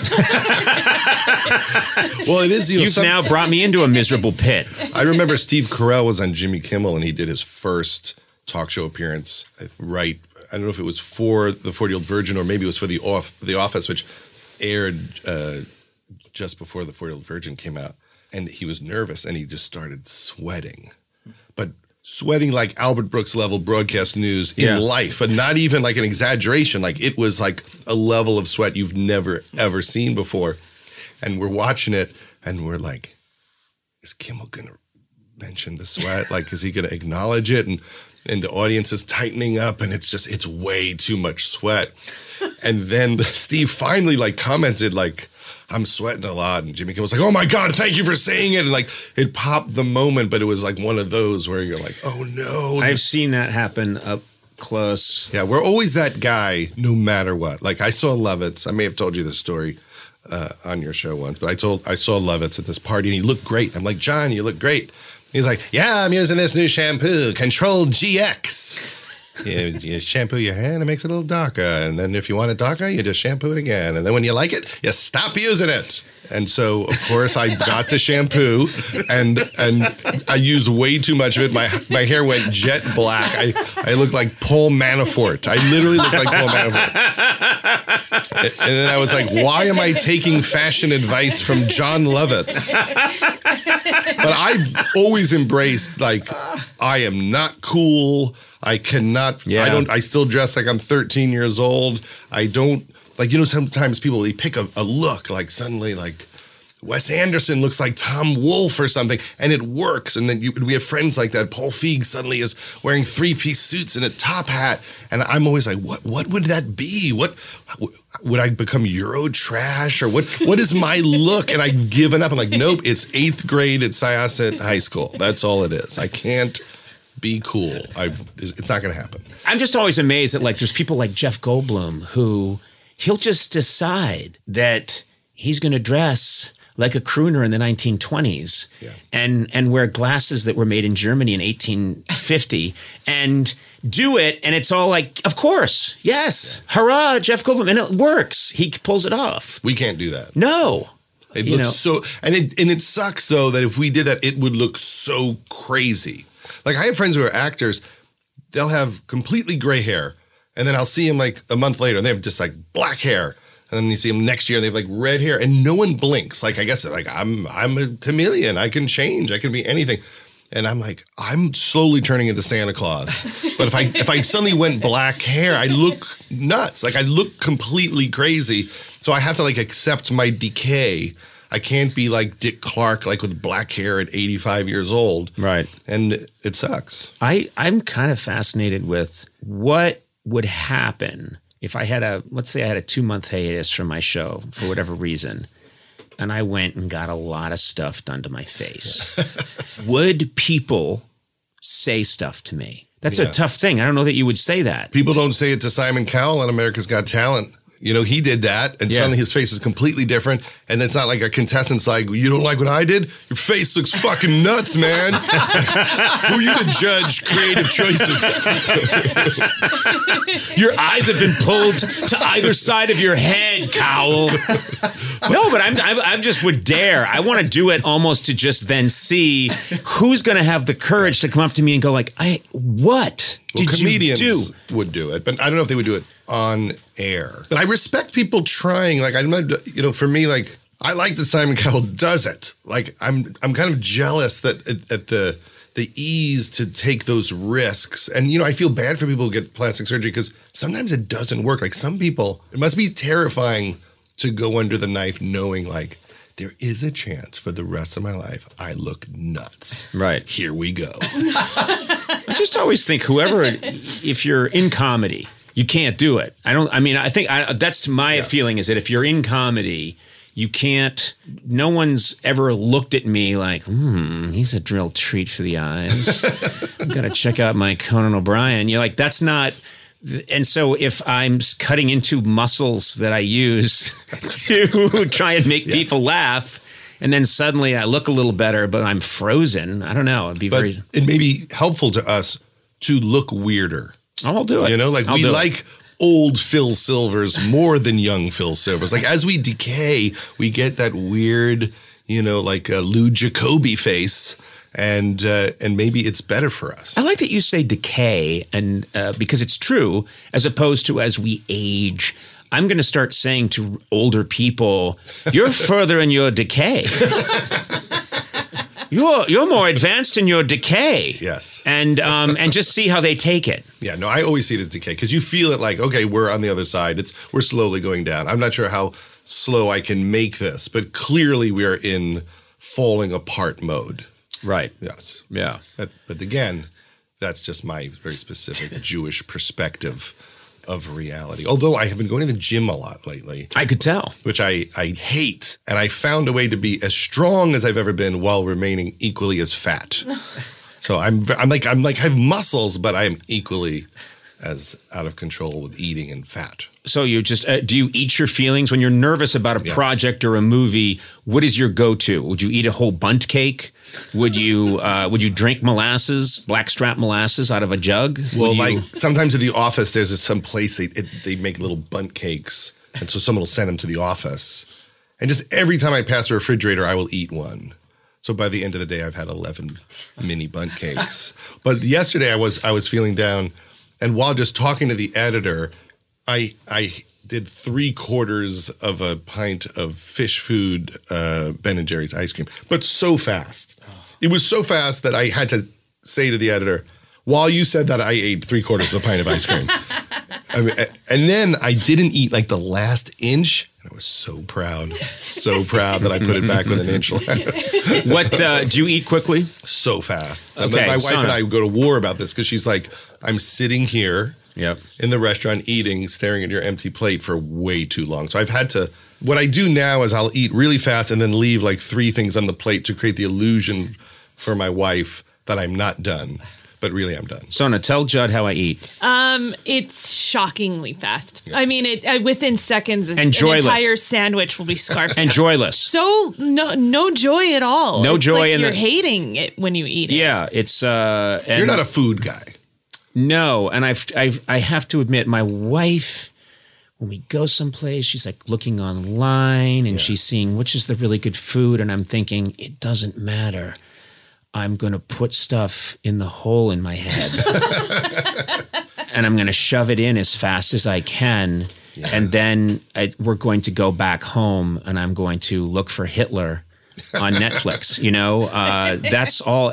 Well, it is. You've now brought me into a miserable pit. I remember Steve Carell was on Jimmy Kimmel, and he did his first talk show appearance. Right. I don't know if it was for the 40-Year-Old Virgin or maybe it was for The Office, which aired just before the 40-Year-Old Virgin came out. And he was nervous, and he just started sweating. But sweating like Albert Brooks level broadcast news in life, but not even like an exaggeration. Like, it was like a level of sweat you've never, ever seen before. And we're watching it, and we're like, is Kimmel going to mention the sweat? Like, is he going to acknowledge it? And the audience is tightening up, and it's way too much sweat. And then Steve finally like commented like, I'm sweating a lot. And Jimmy Kimmel was like, oh my God, thank you for saying it. And like, it popped the moment, but it was like one of those where you're like, oh no. I've seen that happen up close. Yeah, we're always that guy no matter what. Like, I saw Lovitz. I may have told you this story on your show once, but I saw Lovitz at this party, and he looked great. I'm like, John, you look great. He's like, yeah, I'm using this new shampoo, Control GX. You shampoo your hair and it makes it a little darker. And then if you want it darker, you just shampoo it again. And then when you like it, you stop using it. And so, of course, I got the shampoo and I used way too much of it. My hair went jet black. I looked like Paul Manafort. I literally looked like Paul Manafort. And then I was like, why am I taking fashion advice from John Lovitz? But I've always embraced, like, I am not cool. I cannot, I still dress like I'm 13 years old. I don't, like, you know, sometimes people, they pick a look, like suddenly, like, Wes Anderson looks like Tom Wolfe or something, and it works. And then we have friends like that. Paul Feig suddenly is wearing 3-piece suits and a top hat, and I'm always like, what would that be? What would I become Euro trash, or what is my look? And I've given up. I'm like, nope, it's 8th grade at Syosset High School. That's all it is. I can't be cool. It's not going to happen. I'm just always amazed that like there's people like Jeff Goldblum who he'll just decide that he's going to dress like a crooner in the 1920s and wear glasses that were made in Germany in 1850 and do it. And it's all like, of course, yes, hurrah, Jeff Goldblum. And it works. He pulls it off. We can't do that. No. It looks so, and it sucks though that if we did that, it would look so crazy. Like I have friends who are actors, they'll have completely gray hair, and then I'll see them like a month later and they have just like black hair. And then you see them next year, and they have like red hair, and no one blinks. Like I guess like I'm a chameleon. I can change. I can be anything. And I'm like, I'm slowly turning into Santa Claus. But if I suddenly went black hair, I look nuts. Like I look completely crazy. So I have to like accept my decay. I can't be like Dick Clark, like with black hair at 85 years old. Right. And it sucks. I'm kind of fascinated with what would happen if I had let's say I had a 2-month hiatus from my show for whatever reason, and I went and got a lot of stuff done to my face. Would people say stuff to me? That's a tough thing. I don't know that you would say that. People don't say it to Simon Cowell on America's Got Talent. You know, he did that, and suddenly his face is completely different. And it's not like a contestant's like, you don't like what I did? Your face looks fucking nuts, man. Who are you to judge creative choices? Your eyes have been pulled to either side of your head, Cowell. No, but I'm just would dare. I want to do it almost to just then see who's going to have the courage to come up to me and go like, what did comedians you do? Would do it, but I don't know if they would do it on air. But I respect people trying. Like I'm not, for me, like I like that Simon Cowell does it. Like I'm kind of jealous that at the ease to take those risks. And I feel bad for people who get plastic surgery because sometimes it doesn't work. Like some people, it must be terrifying to go under the knife knowing like there is a chance for the rest of my life I look nuts. Right. Here we go. I just always think if you're in comedy, you can't do it. I think that's my feeling is that if you're in comedy, you can't, no one's ever looked at me like, he's a real treat for the eyes. I've got to check out my Conan O'Brien. You're like, that's not, and so if I'm cutting into muscles that I use to try and make people laugh, and then suddenly I look a little better, but I'm frozen. I don't know. It may be helpful to us to look weirder. I'll do it. We like old Phil Silvers more than young Phil Silvers. Like as we decay, we get that weird, like a Lou Jacoby face. And maybe it's better for us. I like that you say decay, and because it's true, as opposed to as we age. I'm going to start saying to older people, "You're further in your decay. You're more advanced in your decay." Yes, and just see how they take it. Yeah, no, I always see it as decay because you feel it like, okay, we're on the other side. We're slowly going down. I'm not sure how slow I can make this, but clearly we are in falling apart mode. Right. Yes. Yeah. But again, that's just my very specific Jewish perspective of reality. Although I have been going to the gym a lot lately. I could tell. Which I hate. And I found a way to be as strong as I've ever been while remaining equally as fat. So I'm like I have muscles, but I'm equally as out of control with eating and fat. So you just do you eat your feelings when you're nervous about a project or a movie? What is your go-to? Would you eat a whole bundt cake? Would you drink molasses, blackstrap molasses out of a jug? Well, like sometimes at the office, there's some place they make little bundt cakes, and so someone will send them to the office. And just every time I pass the refrigerator, I will eat one. So by the end of the day, I've had 11 mini bundt cakes. But yesterday, I was feeling down, and while just talking to the editor, I did 3/4 of a pint of fish food Ben & Jerry's ice cream, but so fast. It was so fast that I had to say to the editor, while you said that, I ate 3/4 of a pint of ice cream. And then I didn't eat like the last inch. And I was so proud that I put it back with an enchilada. What do you eat quickly? So fast. Okay, my wife Sana. and I go to war about this because she's like, I'm sitting here Yep. in the restaurant eating, staring at your empty plate for way too long. So I've had to, what I do now is I'll eat really fast and then leave like 3 things on the plate to create the illusion for my wife that I'm not done. But really, I'm done. Sona, tell Judd how I eat. It's shockingly fast. I mean, within seconds, And joyless. an entire sandwich will be scarfed. And joyless. So no joy at all. No It's joy like in you're the- hating it when you eat it. Yeah, it's. And You're not a food guy. No, and I have to admit, my wife, when we go someplace, she's like looking online and she's seeing which is the really good food, and I'm thinking it doesn't matter. I'm going to put stuff in the hole in my head, and I'm going to shove it in as fast as I can, and then we're going to go back home, and I'm going to look for Hitler on Netflix. That's all.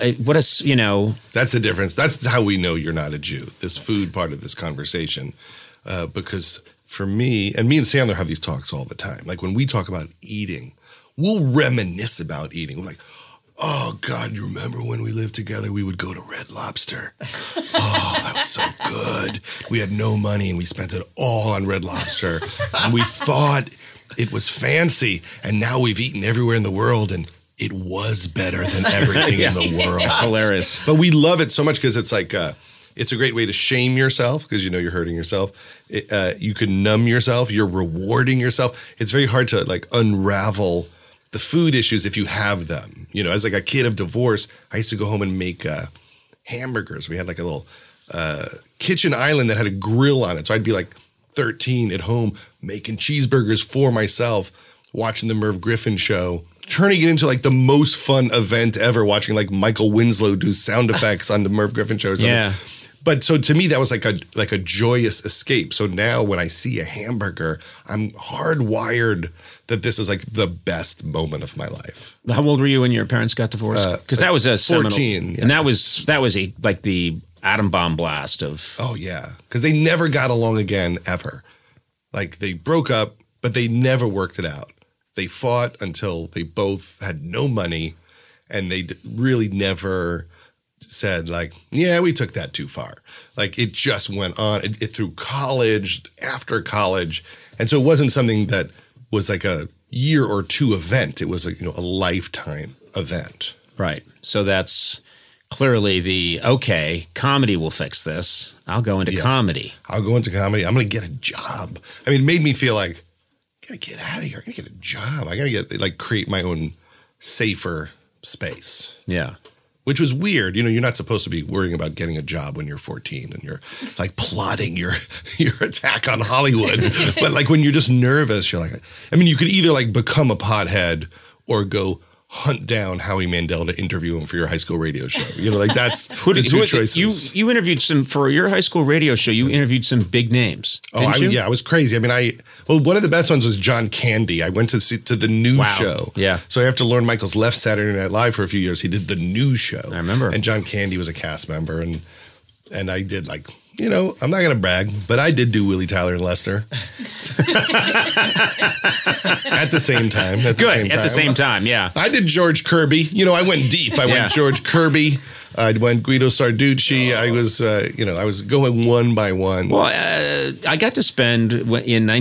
That's the difference. That's how we know you're not a Jew, this food part of this conversation. Because for me and Sandler have these talks all the time. Like when we talk about eating, we'll reminisce about eating. We're like, oh, God, you remember when we lived together? We would go to Red Lobster. Oh, that was so good. We had no money and we spent it all on Red Lobster. And we thought it was fancy. And now we've eaten everywhere in the world and it was better than everything in the world. It's hilarious. But we love it so much because it's like, it's a great way to shame yourself because you know you're hurting yourself. You can numb yourself. You're rewarding yourself. It's very hard to like unravel the food issues if you have them. As like a kid of divorce, I used to go home and make hamburgers. We had like a little kitchen island that had a grill on it. So I'd be like 13 at home making cheeseburgers for myself, watching the Merv Griffin show, turning it into like the most fun event ever, watching like Michael Winslow do sound effects on the Merv Griffin show or something. Yeah. But so to me, that was like a joyous escape. So now when I see a hamburger, I'm hardwired that this is like the best moment of my life. How old were you when your parents got divorced? Because that was a 14, and that was like the atom bomb blast of. Oh yeah, because they never got along again ever. Like they broke up, but they never worked it out. They fought until they both had no money, and they really never said like, yeah, we took that too far. Like it just went on it through college, after college. And so it wasn't something that was like a year or two event. It was a lifetime event. Right. So that's clearly okay, comedy will fix this. I'll go into comedy. I'll go into comedy. I'm going to get a job. I mean, it made me feel like, I got to get out of here. I got to get a job. I got to create my own safer space. Yeah. Which was weird. You're not supposed to be worrying about getting a job when you're 14 and you're like plotting your attack on Hollywood. But like when you're just nervous, you're like, I mean, you could either like become a pothead or go hunt down Howie Mandel to interview him for your high school radio show. Like that's the two choices. You interviewed for your high school radio show. You interviewed some big names. Didn't you? Yeah, I was crazy. I mean, one of the best ones was John Candy. I went to the news show. Yeah. So after Lorne Michaels left Saturday Night Live for a few years, he did the news show. I remember. And John Candy was a cast member, and I did like, I'm not going to brag, but I did do Willie Tyler and Lester. At the same time. At the same time, yeah. I did George Kirby. I went deep. I went George Kirby. I went Guido Sarducci. I was going one by one. Well, I got to spend in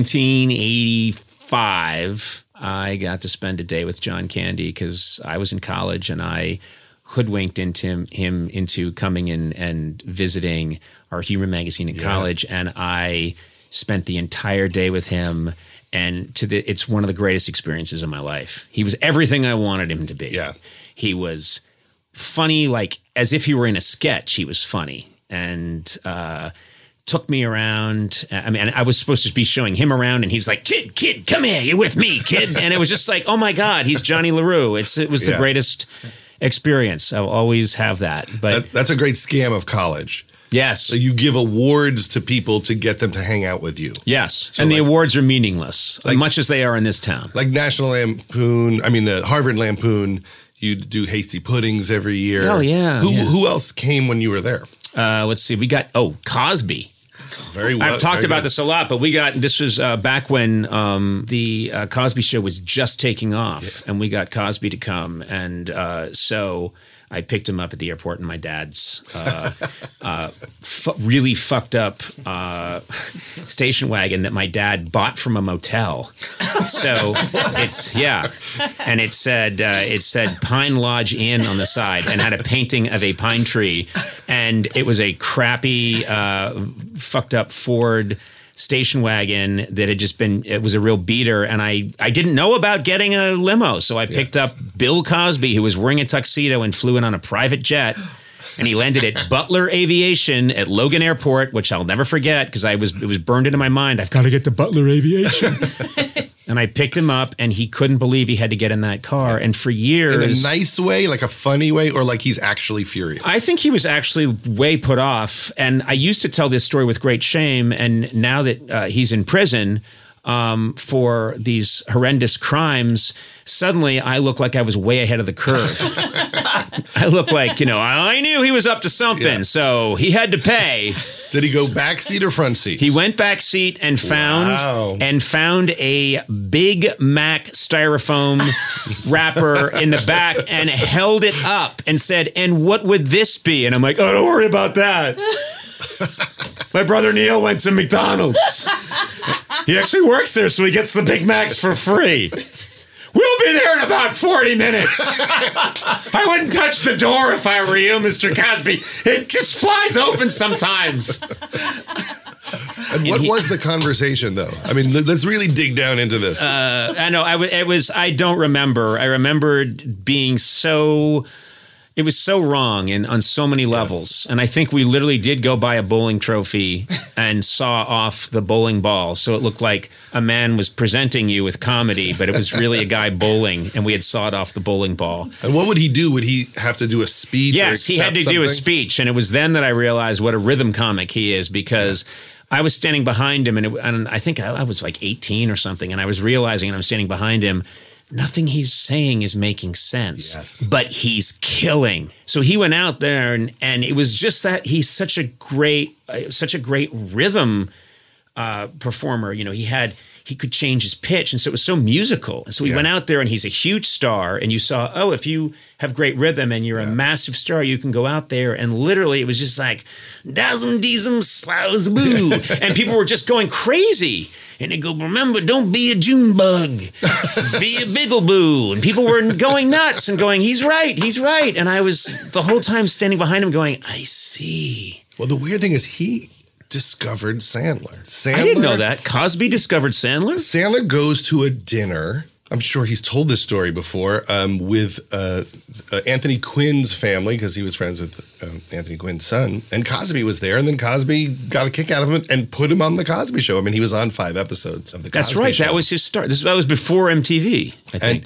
1985. I got to spend a day with John Candy because I was in college and I hoodwinked him into coming in and visiting our humor magazine in college, and I spent the entire day with him. And it's one of the greatest experiences of my life. He was everything I wanted him to be. Yeah, he was funny, like as if he were in a sketch. He was funny and took me around. I mean, I was supposed to be showing him around, and he's like, "Kid, come here, you're with me, kid." And it was just like, oh my God, he's Johnny LaRue. It was the greatest experience. I'll always have that. But that's a great scam of college. Yes. So you give awards to people to get them to hang out with you. Yes. So and the awards are meaningless, as much as they are in this town. Like National Lampoon, Harvard Lampoon, you do Hasty Puddings every year. Oh, yeah. Who else came when you were there? Let's see. We got, Cosby. Very well. I've talked very about good. this a lot, but this was back when the Cosby Show was just taking off, and we got Cosby to come, and so I picked him up at the airport in my dad's really fucked up station wagon that my dad bought from a motel. So and it said Pine Lodge Inn on the side, and had a painting of a pine tree, and it was a crappy, fucked up Ford station wagon that had just been, it was a real beater, and I didn't know about getting a limo, so I picked up Bill Cosby, who was wearing a tuxedo, and flew in on a private jet, and he landed at Butler Aviation at Logan Airport, which I'll never forget because it was burned into my mind. I've got to get to Butler Aviation. And I picked him up, and he couldn't believe he had to get in that car. And for years, In a nice way, like a funny way, or like he's actually furious? I think he was actually way put off. And I used to tell this story with great shame. And now that he's in prison for these horrendous crimes, suddenly I look like I was way ahead of the curve. I look like, I knew he was up to something, so he had to pay. Did he go back seat or front seat? He went back seat and found a Big Mac styrofoam wrapper in the back and held it up and said, "And what would this be?" And I'm like, "Oh, don't worry about that. My brother Neil went to McDonald's. He actually works there, so he gets the Big Macs for free. We'll be there in about 40 minutes. I wouldn't touch the door if I were you, Mr. Cosby. It just flies open sometimes." And what was the conversation, though? I mean, let's really dig down into this. I know. I don't remember. I remembered being so. It was so wrong on so many levels. And I think we literally did go buy a bowling trophy and saw off the bowling ball. So it looked like a man was presenting you with comedy, but it was really a guy bowling, and we had sawed off the bowling ball. And what would he do? Would he have to do a speech? Yes, he had to do a something? speech. And it was then that I realized what a rhythm comic he is, because I was standing behind him, and I think I was like 18 or something, and I was realizing, and I'm standing behind him, nothing he's saying is making sense, but he's killing. So he went out there, and it was just that he's such a great rhythm performer. He could change his pitch, and so it was so musical. And so he went out there, and he's a huge star. And you saw, if you have great rhythm and you're a massive star, you can go out there, and literally it was just like dazzum deezum slows boo, and people were just going crazy. And they go, "Remember, don't be a June bug, be a biggleboo." And people were going nuts and going, he's right. And I was the whole time standing behind him going, I see. Well, the weird thing is he discovered Sandler. I didn't know that. Cosby discovered Sandler? Sandler goes to a dinner. I'm sure he's told this story before, with Anthony Quinn's family, because he was friends with Anthony Quinn's son. And Cosby was there, and then Cosby got a kick out of him and put him on The Cosby Show. I mean, he was on 5 episodes of The Cosby Show. That's right. That was his start. That was before MTV, I think.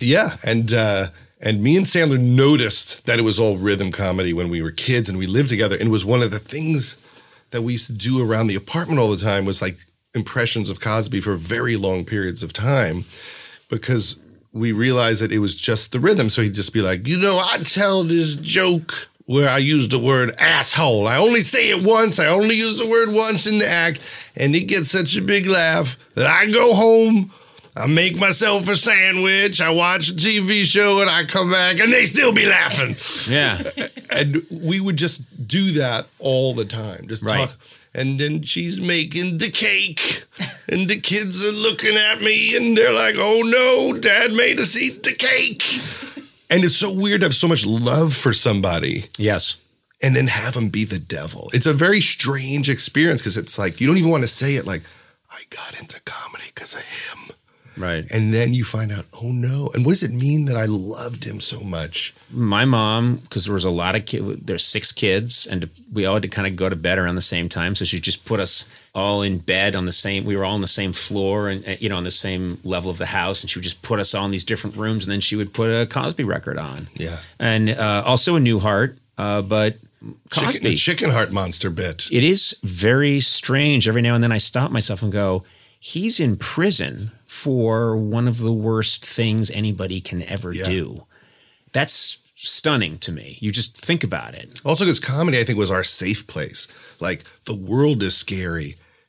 And me and Sandler noticed that it was all rhythm comedy when we were kids and we lived together. And it was one of the things that we used to do around the apartment all the time was like impressions of Cosby for very long periods of time, because we realized that it was just the rhythm. So he'd just be like, I tell this joke where I use the word asshole. I only say it once. I only use the word once in the act. And it gets such a big laugh that I go home, I make myself a sandwich, I watch a TV show, and I come back, and they still be laughing. Yeah. And we would just do that all the time. Just talk. And then she's making the cake, and the kids are looking at me, and they're like, "Oh no, Dad made us eat the cake." And it's so weird to have so much love for somebody. Yes. And then have them be the devil. It's a very strange experience, because it's like, you don't even want to say it, like, I got into comedy because of him. Right. And then you find out, oh no. And what does it mean that I loved him so much? My mom, because there was a lot of kids, there's 6 kids, and we all had to kind of go to bed around the same time. So she just put us all in bed we were all on the same floor and, on the same level of the house. And she would just put us all in these different rooms. And then she would put a Cosby record on. Yeah. And also a Newhart, but Cosby. The chicken heart monster bit. It is very strange. Every now and then I stop myself and go, he's in prison for one of the worst things anybody can ever do. That's stunning to me. You just think about it. Also, because comedy, I think, was our safe place. Like, the world is scary,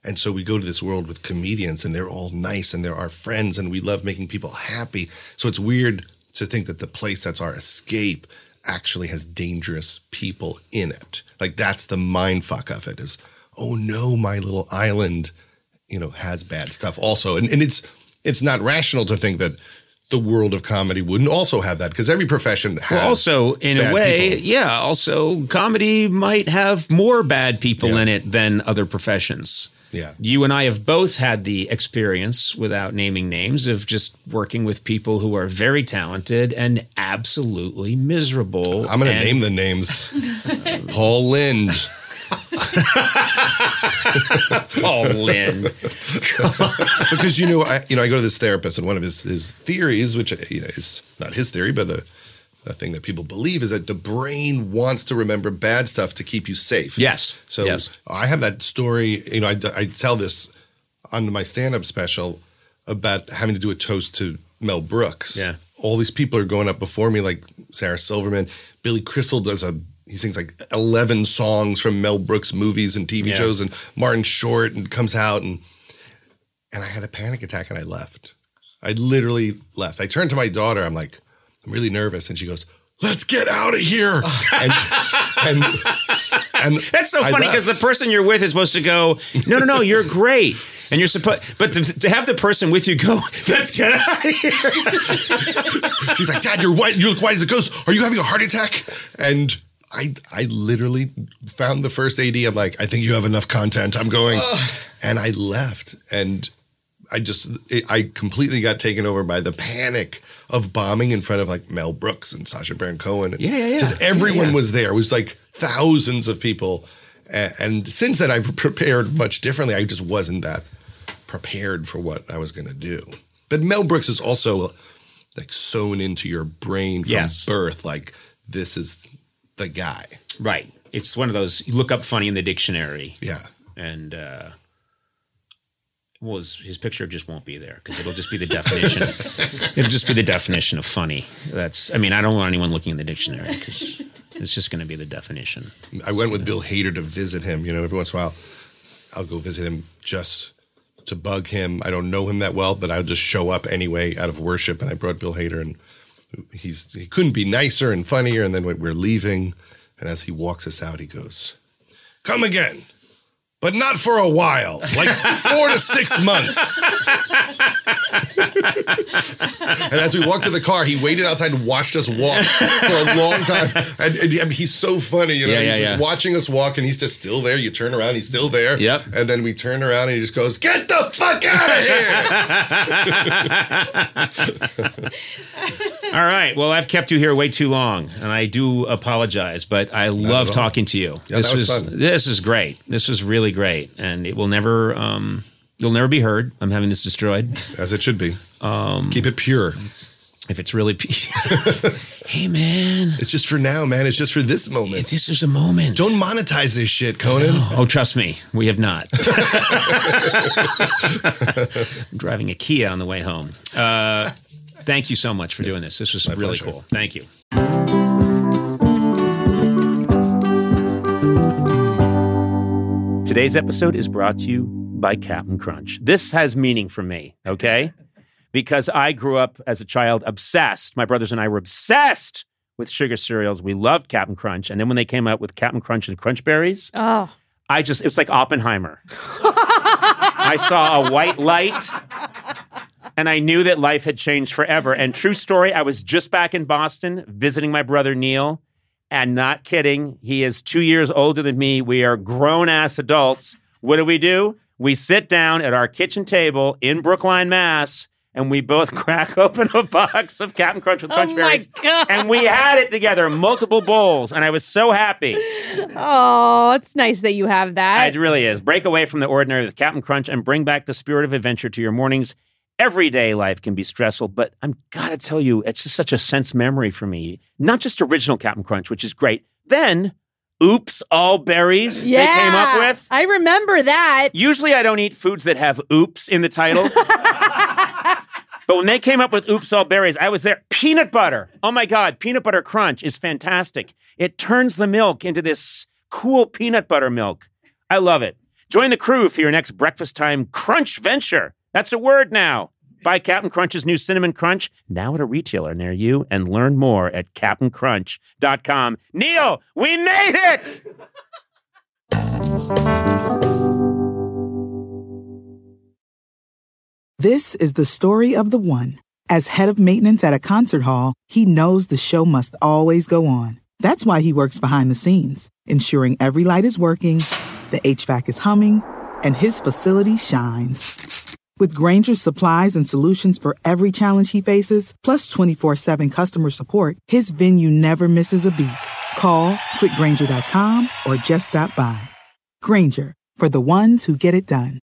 And so we go to this world with comedians and they're all nice and they're our friends and we love making people happy. So it's weird to think that the place that's our escape actually has dangerous people in it. Like that's the mind fuck of it is, oh no, my little island, has bad stuff also. And it's not rational to think that the world of comedy wouldn't also have that because every profession has also, in a bad way, people. also comedy might have more bad people in it than other professions. Yeah. You and I have both had the experience, without naming names, of just working with people who are very talented and absolutely miserable. I'm going to name the names. Paul Lind. Paul Lind. Because I go to this therapist, and one of his theories, which is not his theory, but a thing that people believe, is that the brain wants to remember bad stuff to keep you safe. Yes. So yes. I have that story. I tell this on my stand-up special about having to do a toast to Mel Brooks. Yeah. All these people are going up before me, like Sarah Silverman. Billy Crystal he sings like 11 songs from Mel Brooks movies and TV shows, and Martin Short, and comes out, and I had a panic attack and I left. I literally left. I turned to my daughter. I'm like, I'm really nervous. And she goes, let's get out of here. and That's so funny because the person you're with is supposed to go, no, you're great. And you're supposed, but to have the person with you go, let's get out of here. She's like, Dad, you're white. You look white as a ghost. Are you having a heart attack? And I literally found the first AD. I'm like, I think you have enough content. I'm going. And I left. And I completely got taken over by the panic of bombing in front of like Mel Brooks and Sacha Baron Cohen. And just everyone was there. It was like thousands of people. And since then, I've prepared much differently. I just wasn't that prepared for what I was going to do. But Mel Brooks is also like sewn into your brain from birth. Like, this is the guy. Right. It's one of those, you look up funny in the dictionary. Yeah. And his picture just won't be there because it'll just be the definition. It'll just be the definition of funny. I don't want anyone looking in the dictionary because it's just going to be the definition. I went with Bill Hader to visit him. Every once in a while, I'll go visit him just to bug him. I don't know him that well, but I'll just show up anyway out of worship. And I brought Bill Hader, and he couldn't be nicer and funnier. And then we're leaving, and as he walks us out, he goes, "Come again, but not for a while, like 4 to 6 months." And as we walked to the car, he waited outside and watched us walk for a long time. And I mean, he's so funny, he's just watching us walk, and he's just still there. You turn around, he's still there. Yep. And then we turn around, and he just goes, "Get the fuck out of here!" All right. Well, I've kept you here way too long, and I do apologize, but I love talking to you. Yeah, that was fun. This is great. This was really great, and it will never, you'll never be heard. I'm having this destroyed. As it should be. Keep it pure. If it's really, hey man, it's just for now, man. It's just for this moment. It's just a moment. Don't monetize this shit, Conan. Oh, trust me, we have not. I'm driving a Kia on the way home. Thank you so much for doing this. This was really pleasure. cool. Thank you. Today's episode is brought to you by Cap'n Crunch. This has meaning for me, okay? Because I grew up as a child obsessed. My brothers and I were obsessed with sugar cereals. We loved Cap'n Crunch. And then when they came out with Cap'n Crunch and Crunch Berries, it was like Oppenheimer. I saw a white light, and I knew that life had changed forever. And true story, I was just back in Boston visiting my brother Neil, and not kidding, he is 2 years older than me. We are grown-ass adults. What do? We sit down at our kitchen table in Brookline, Mass., and we both crack open a box of Cap'n Crunch with Crunch Berries. Oh, my God. And we had it together, multiple bowls, and I was so happy. Oh, it's nice that you have that. It really is. Break away from the ordinary with Cap'n Crunch and bring back the spirit of adventure to your mornings. Everyday life can be stressful, but I'm gotta tell you, it's just such a sense memory for me. Not just original Cap'n Crunch, which is great. Then, Oops All Berries they came up with. I remember that. Usually I don't eat foods that have oops in the title. But when they came up with Oops All Berries, I was there. Peanut butter. Oh my God, peanut butter crunch is fantastic. It turns the milk into this cool peanut butter milk. I love it. Join the crew for your next breakfast time crunch venture. That's a word now. Buy Captain Crunch's new Cinnamon Crunch now at a retailer near you and learn more at CaptainCrunch.com. Neil, we made it! This is the story of the one. As head of maintenance at a concert hall, he knows the show must always go on. That's why he works behind the scenes, ensuring every light is working, the HVAC is humming, and his facility shines. With Grainger's supplies and solutions for every challenge he faces, plus 24/7 customer support, his venue never misses a beat. Call quickgrainger.com or just stop by. Grainger, for the ones who get it done.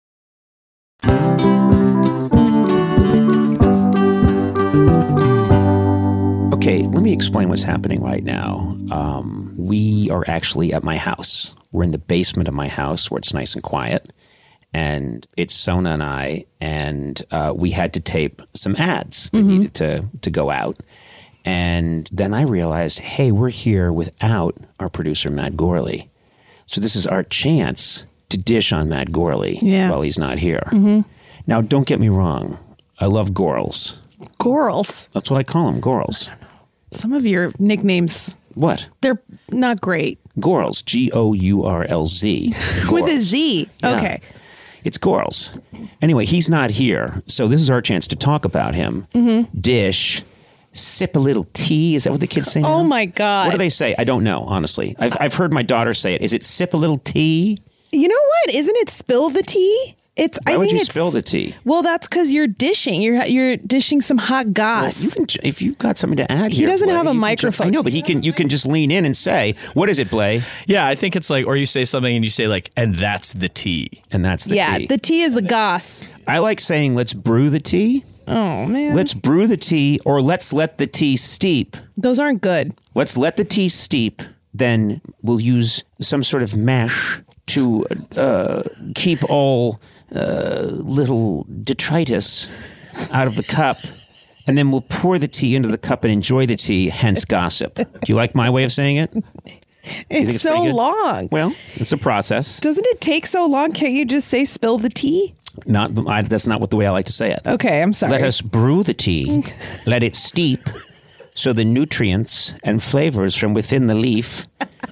Okay, let me explain what's happening right now. We are actually at my house. We're in the basement of my house where it's nice and quiet. And it's Sona and I, and we had to tape some ads that needed to go out. And then I realized, hey, we're here without our producer, Matt Gorley. So this is our chance to dish on Matt Gorley while he's not here. Now, don't get me wrong. I love Gorls. Gorls. That's what I call them, Gorls. Some of your nicknames, What? they're not great. Gorls. Gourlz. With a Z. Yeah. Okay. It's Gorls. Anyway, he's not here, so this is our chance to talk about him. Dish, sip a little tea. Is that what the kids say now? Oh, my God. What do they say? I don't know, honestly. I've heard my daughter say it. Is it sip a little tea? You know what? Isn't it spill the tea? Why would you spill the tea? Well, that's because you're dishing. You're dishing some hot goss. Well, you can, if you've got something to add He here, doesn't Blay, have a you can microphone. I know, but you can just lean in and say, what is it, Blay? Yeah, I think it's like, or you say something and you say like, and that's the tea. And that's the tea. Yeah, the tea is the goss. I like saying, let's brew the tea. Oh, man. Let's brew the tea, or let's let the tea steep. Those aren't good. Let's let the tea steep. Then we'll use some sort of mesh to keep all little detritus out of the cup. And then we'll pour the tea into the cup and enjoy the tea, hence gossip. Do you like my way of saying it? It's so long. Well, it's a process. Doesn't it take so long? Can't you just say spill the tea? That's not the way I like to say it. Okay, I'm sorry. Let us brew the tea, let it steep, so the nutrients and flavors from within the leaf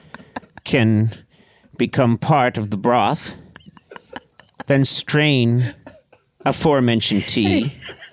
can become part of the broth. Then strain aforementioned tea,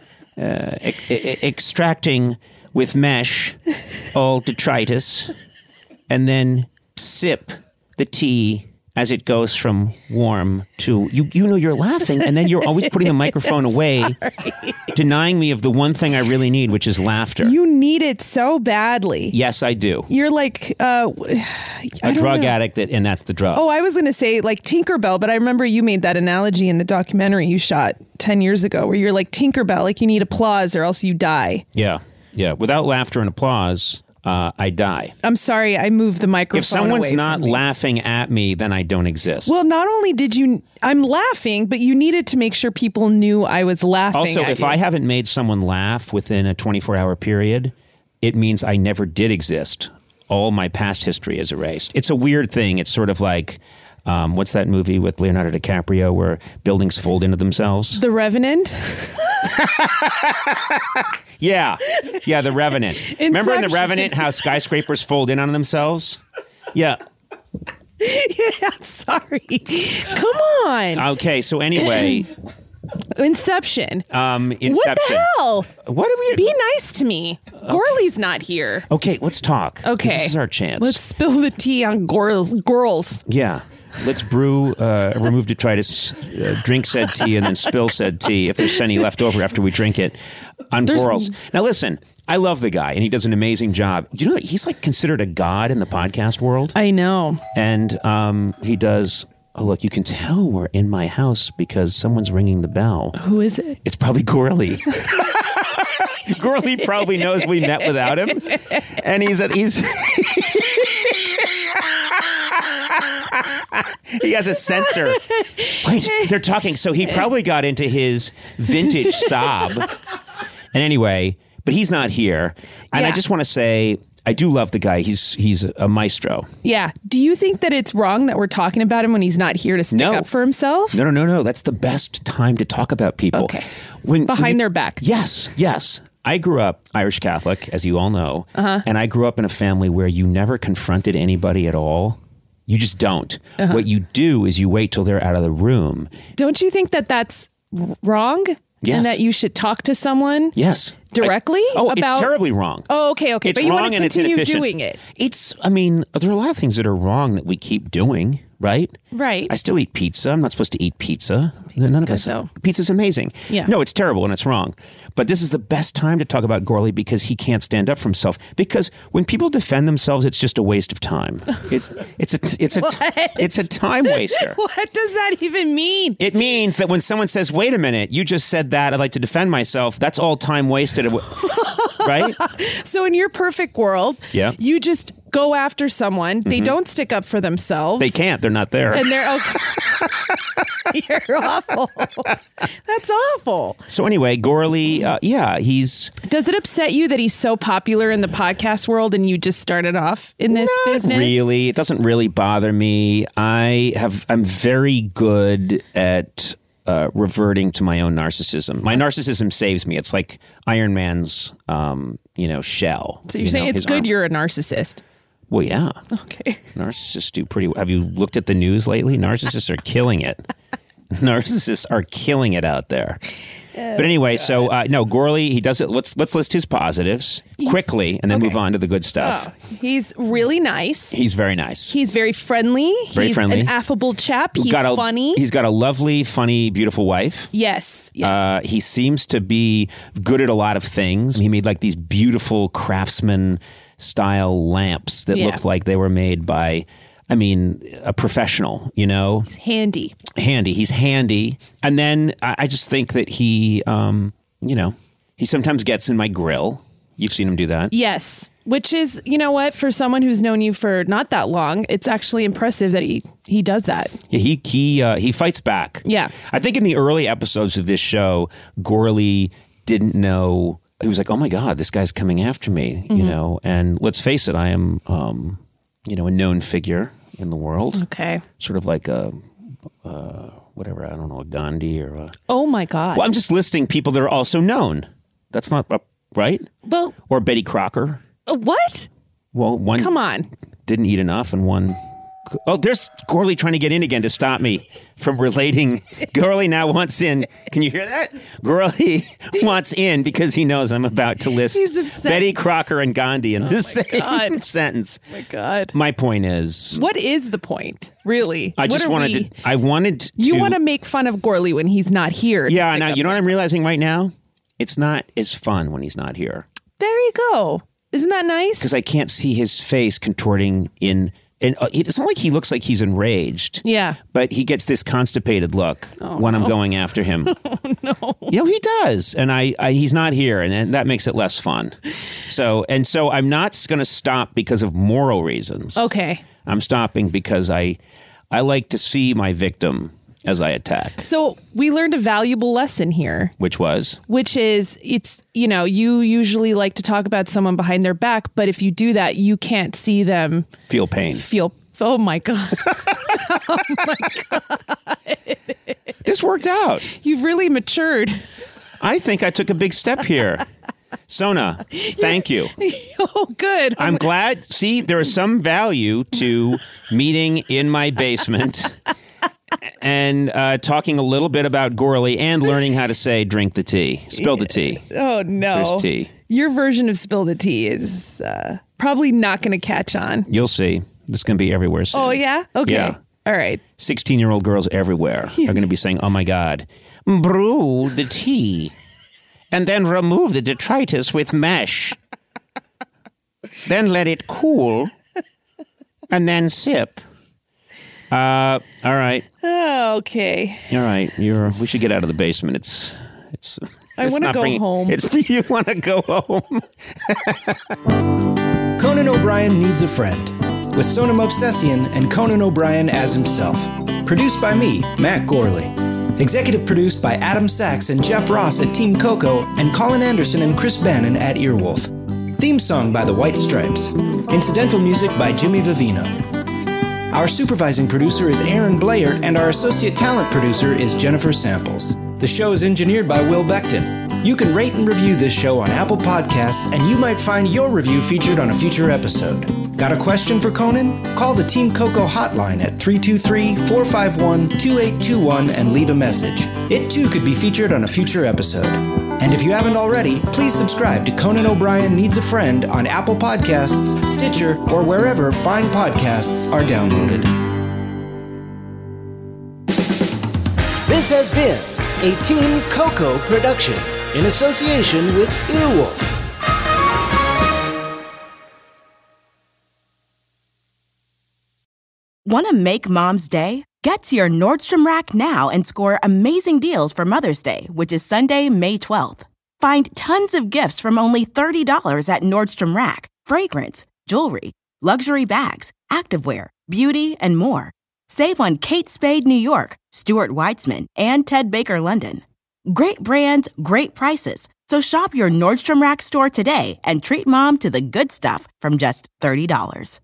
extracting with mesh all detritus, and then sip the tea as it goes from warm to you know, you're laughing, and then you're always putting the microphone away, denying me of the one thing I really need, which is laughter. You need it so badly. Yes, I do. You're like a drug addict, and that's the drug. Oh, I was going to say like Tinkerbell, but I remember you made that analogy in the documentary you shot 10 years ago, where you're like Tinkerbell, like you need applause or else you die. Yeah. Without laughter and applause, I die. I'm sorry, I moved the microphone. If someone's away not from me. laughing at me, then I don't exist. Well, not only I'm laughing, but you needed to make sure people knew I was laughing. Also, if I haven't made someone laugh within a 24-hour period, it means I never did exist. All my past history is erased. It's a weird thing. It's sort of like, what's that movie with Leonardo DiCaprio where buildings fold into themselves? The Revenant? Yeah, The Revenant. Remember in The Revenant how skyscrapers fold in on themselves? Yeah. Yeah, I'm sorry. Come on. Okay, so anyway. Inception. What the hell? What are we? Be nice to me. Gorley's not here. Okay, let's talk. Okay. This is our chance. Let's spill the tea on Gorls. Yeah. Let's brew, remove detritus, drink said tea, and then spill said tea if there's any left over after we drink it on Gorls. Now listen, I love the guy, and he does an amazing job. Do you know that he's like considered a god in the podcast world? I know. And he does... Oh, look, you can tell we're in my house because someone's ringing the bell. Who is it? It's probably Gorley. Gorley probably knows we met without him. And he's he has a sensor. Wait, they're talking. So he probably got into his vintage sob. And anyway, but he's not here. And I just want to say, I do love the guy. He's a maestro. Yeah. Do you think that it's wrong that we're talking about him when he's not here to stick up for himself? No. That's the best time to talk about people. Okay. Behind their back. Yes. I grew up Irish Catholic, as you all know, and I grew up in a family where you never confronted anybody at all. You just don't. What you do is you wait till they're out of the room. Don't you think that that's wrong? Yes. And that you should talk to someone? Yes. Directly? It's terribly wrong. Oh, okay. It's but you wrong want to and it's continue inefficient. doing it. There are a lot of things that are wrong that we keep doing, right? Right. I still eat pizza. I'm not supposed to eat pizza. None of us. Pizza's amazing. Yeah. No, it's terrible and it's wrong. But this is the best time to talk about Gourley because he can't stand up for himself. Because when people defend themselves, it's just a waste of time. It's a time waster. What does that even mean? It means that when someone says, "Wait a minute, you just said that. I'd like to defend myself." That's all time wasted. Right? So in your perfect world, you just go after someone. They don't stick up for themselves. They can't. They're not there. And they're You're awful. That's awful. So anyway, Gourley, he's... Does it upset you that he's so popular in the podcast world and you just started off in this business? Really. It doesn't really bother me. I'm very good at reverting to my own narcissism. My narcissism saves me. It's like Iron Man's, shell. So you're saying it's good you're a narcissist? Well, yeah. Okay. Narcissists do pretty well. Have you looked at the news lately? Narcissists are killing it. Narcissists are killing it out there. But anyway, so Gourley, he does it. Let's list his positives quickly and then move on to the good stuff. Oh, he's really nice. He's very nice. He's very friendly. Very friendly. An affable chap. He's funny. He's got a lovely, funny, beautiful wife. Yes. He seems to be good at a lot of things. He made like these beautiful craftsman style lamps that looked like they were made by, a professional, He's handy. He's handy. And then I just think that he sometimes gets in my grill. You've seen him do that. Yes. Which is, for someone who's known you for not that long, it's actually impressive that he does that. Yeah, he fights back. Yeah. I think in the early episodes of this show, Gourley didn't know. He was like, "Oh my God, this guy's coming after me," And let's face it, I am, a known figure in the world. Okay. Sort of like a whatever, I don't know, a Gandhi or a... Oh my God. Well, I'm just listing people that are also known. That's not right. Well, or Betty Crocker. What? Well, one. Come on. Didn't eat enough, and one. Oh, there's Gourley trying to get in again to stop me from relating. Gourley now wants in. Can you hear that? Gourley wants in because he knows I'm about to list Betty Crocker and Gandhi in the same sentence. Oh my God. My point is... What is the point, really? I just wanted to... I wanted to... You want to make fun of Gourley when he's not here. Yeah, now, you know what I'm realizing right now? It's not as fun when he's not here. There you go. Isn't that nice? Because I can't see his face contorting in... And it's not like he looks like he's enraged. Yeah. But he gets this constipated look when I'm going after him. Oh, no. Yeah, he does. And he's not here, and that makes it less fun. So I'm not going to stop because of moral reasons. Okay. I'm stopping because I like to see my victim as I attack. So we learned a valuable lesson here. Which is, it's, you usually like to talk about someone behind their back, but if you do that, you can't see them. Feel pain. Oh my God. Oh my God. This worked out. You've really matured. I think I took a big step here. Sona, thank you. Oh, good. I'm glad. See, there is some value to meeting in my basement and talking a little bit about Gourley and learning how to say drink the tea, spill the tea. Oh, no. There's tea. Your version of spill the tea is probably not going to catch on. You'll see. It's going to be everywhere soon. Oh, yeah? Okay. Yeah. All right. 16-year-old girls everywhere are going to be saying, "Oh, my God, brew the tea and then remove the detritus with mesh. Then let it cool and then sip." All right. Oh, okay. All right. We should get out of the basement. I want to go home. You want to go home. Conan O'Brien Needs a Friend, with Sona Movsesian and Conan O'Brien as himself. Produced by me, Matt Gourley. Executive produced by Adam Sachs and Jeff Ross at Team Coco, and Colin Anderson and Chris Bannon at Earwolf. Theme song by the White Stripes. Incidental music by Jimmy Vivino. Our supervising producer is Aaron Blair, and our associate talent producer is Jennifer Samples. The show is engineered by Will Beckton. You can rate and review this show on Apple Podcasts, and you might find your review featured on a future episode. Got a question for Conan? Call the Team Coco hotline at 323-451-2821 and leave a message. It too could be featured on a future episode. And if you haven't already, please subscribe to Conan O'Brien Needs a Friend on Apple Podcasts, Stitcher, or wherever fine podcasts are downloaded. This has been a Team Coco production in association with Earwolf. Want to make Mom's day? Get to your Nordstrom Rack now and score amazing deals for Mother's Day, which is Sunday, May 12th. Find tons of gifts from only $30 at Nordstrom Rack. Fragrance, jewelry, luxury bags, activewear, beauty, and more. Save on Kate Spade New York, Stuart Weitzman, and Ted Baker London. Great brands, great prices. So shop your Nordstrom Rack store today and treat Mom to the good stuff from just $30.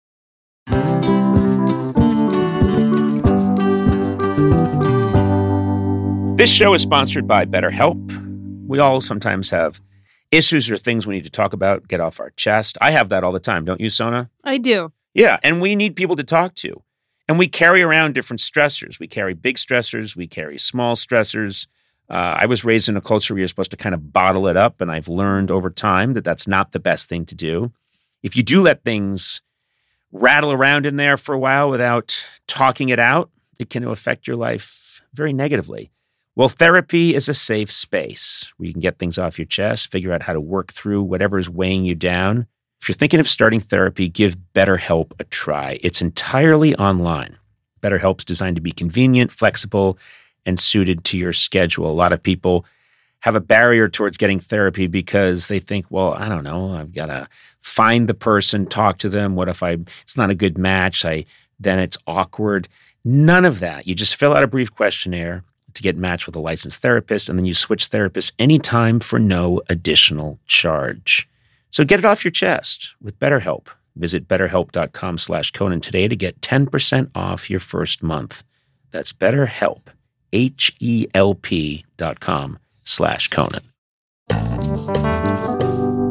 This show is sponsored by BetterHelp. We all sometimes have issues or things we need to talk about, get off our chest. I have that all the time, don't you, Sona? I do. Yeah, and we need people to talk to. And we carry around different stressors. We carry big stressors. We carry small stressors. I was raised in a culture where you're supposed to kind of bottle it up, and I've learned over time that that's not the best thing to do. If you do let things rattle around in there for a while without talking it out, it can affect your life very negatively. Well, therapy is a safe space where you can get things off your chest, figure out how to work through whatever is weighing you down. If you're thinking of starting therapy, give BetterHelp a try. It's entirely online. BetterHelp's designed to be convenient, flexible, and suited to your schedule. A lot of people have a barrier towards getting therapy because they think, well, I don't know, I've got to find the person, talk to them. What if it's not a good match? Then it's awkward. None of that. You just fill out a brief questionnaire to get matched with a licensed therapist, and then you switch therapists anytime for no additional charge. So get it off your chest with BetterHelp. Visit BetterHelp.com/Conan today to get 10% off your first month. That's BetterHelp, HELP.com/Conan.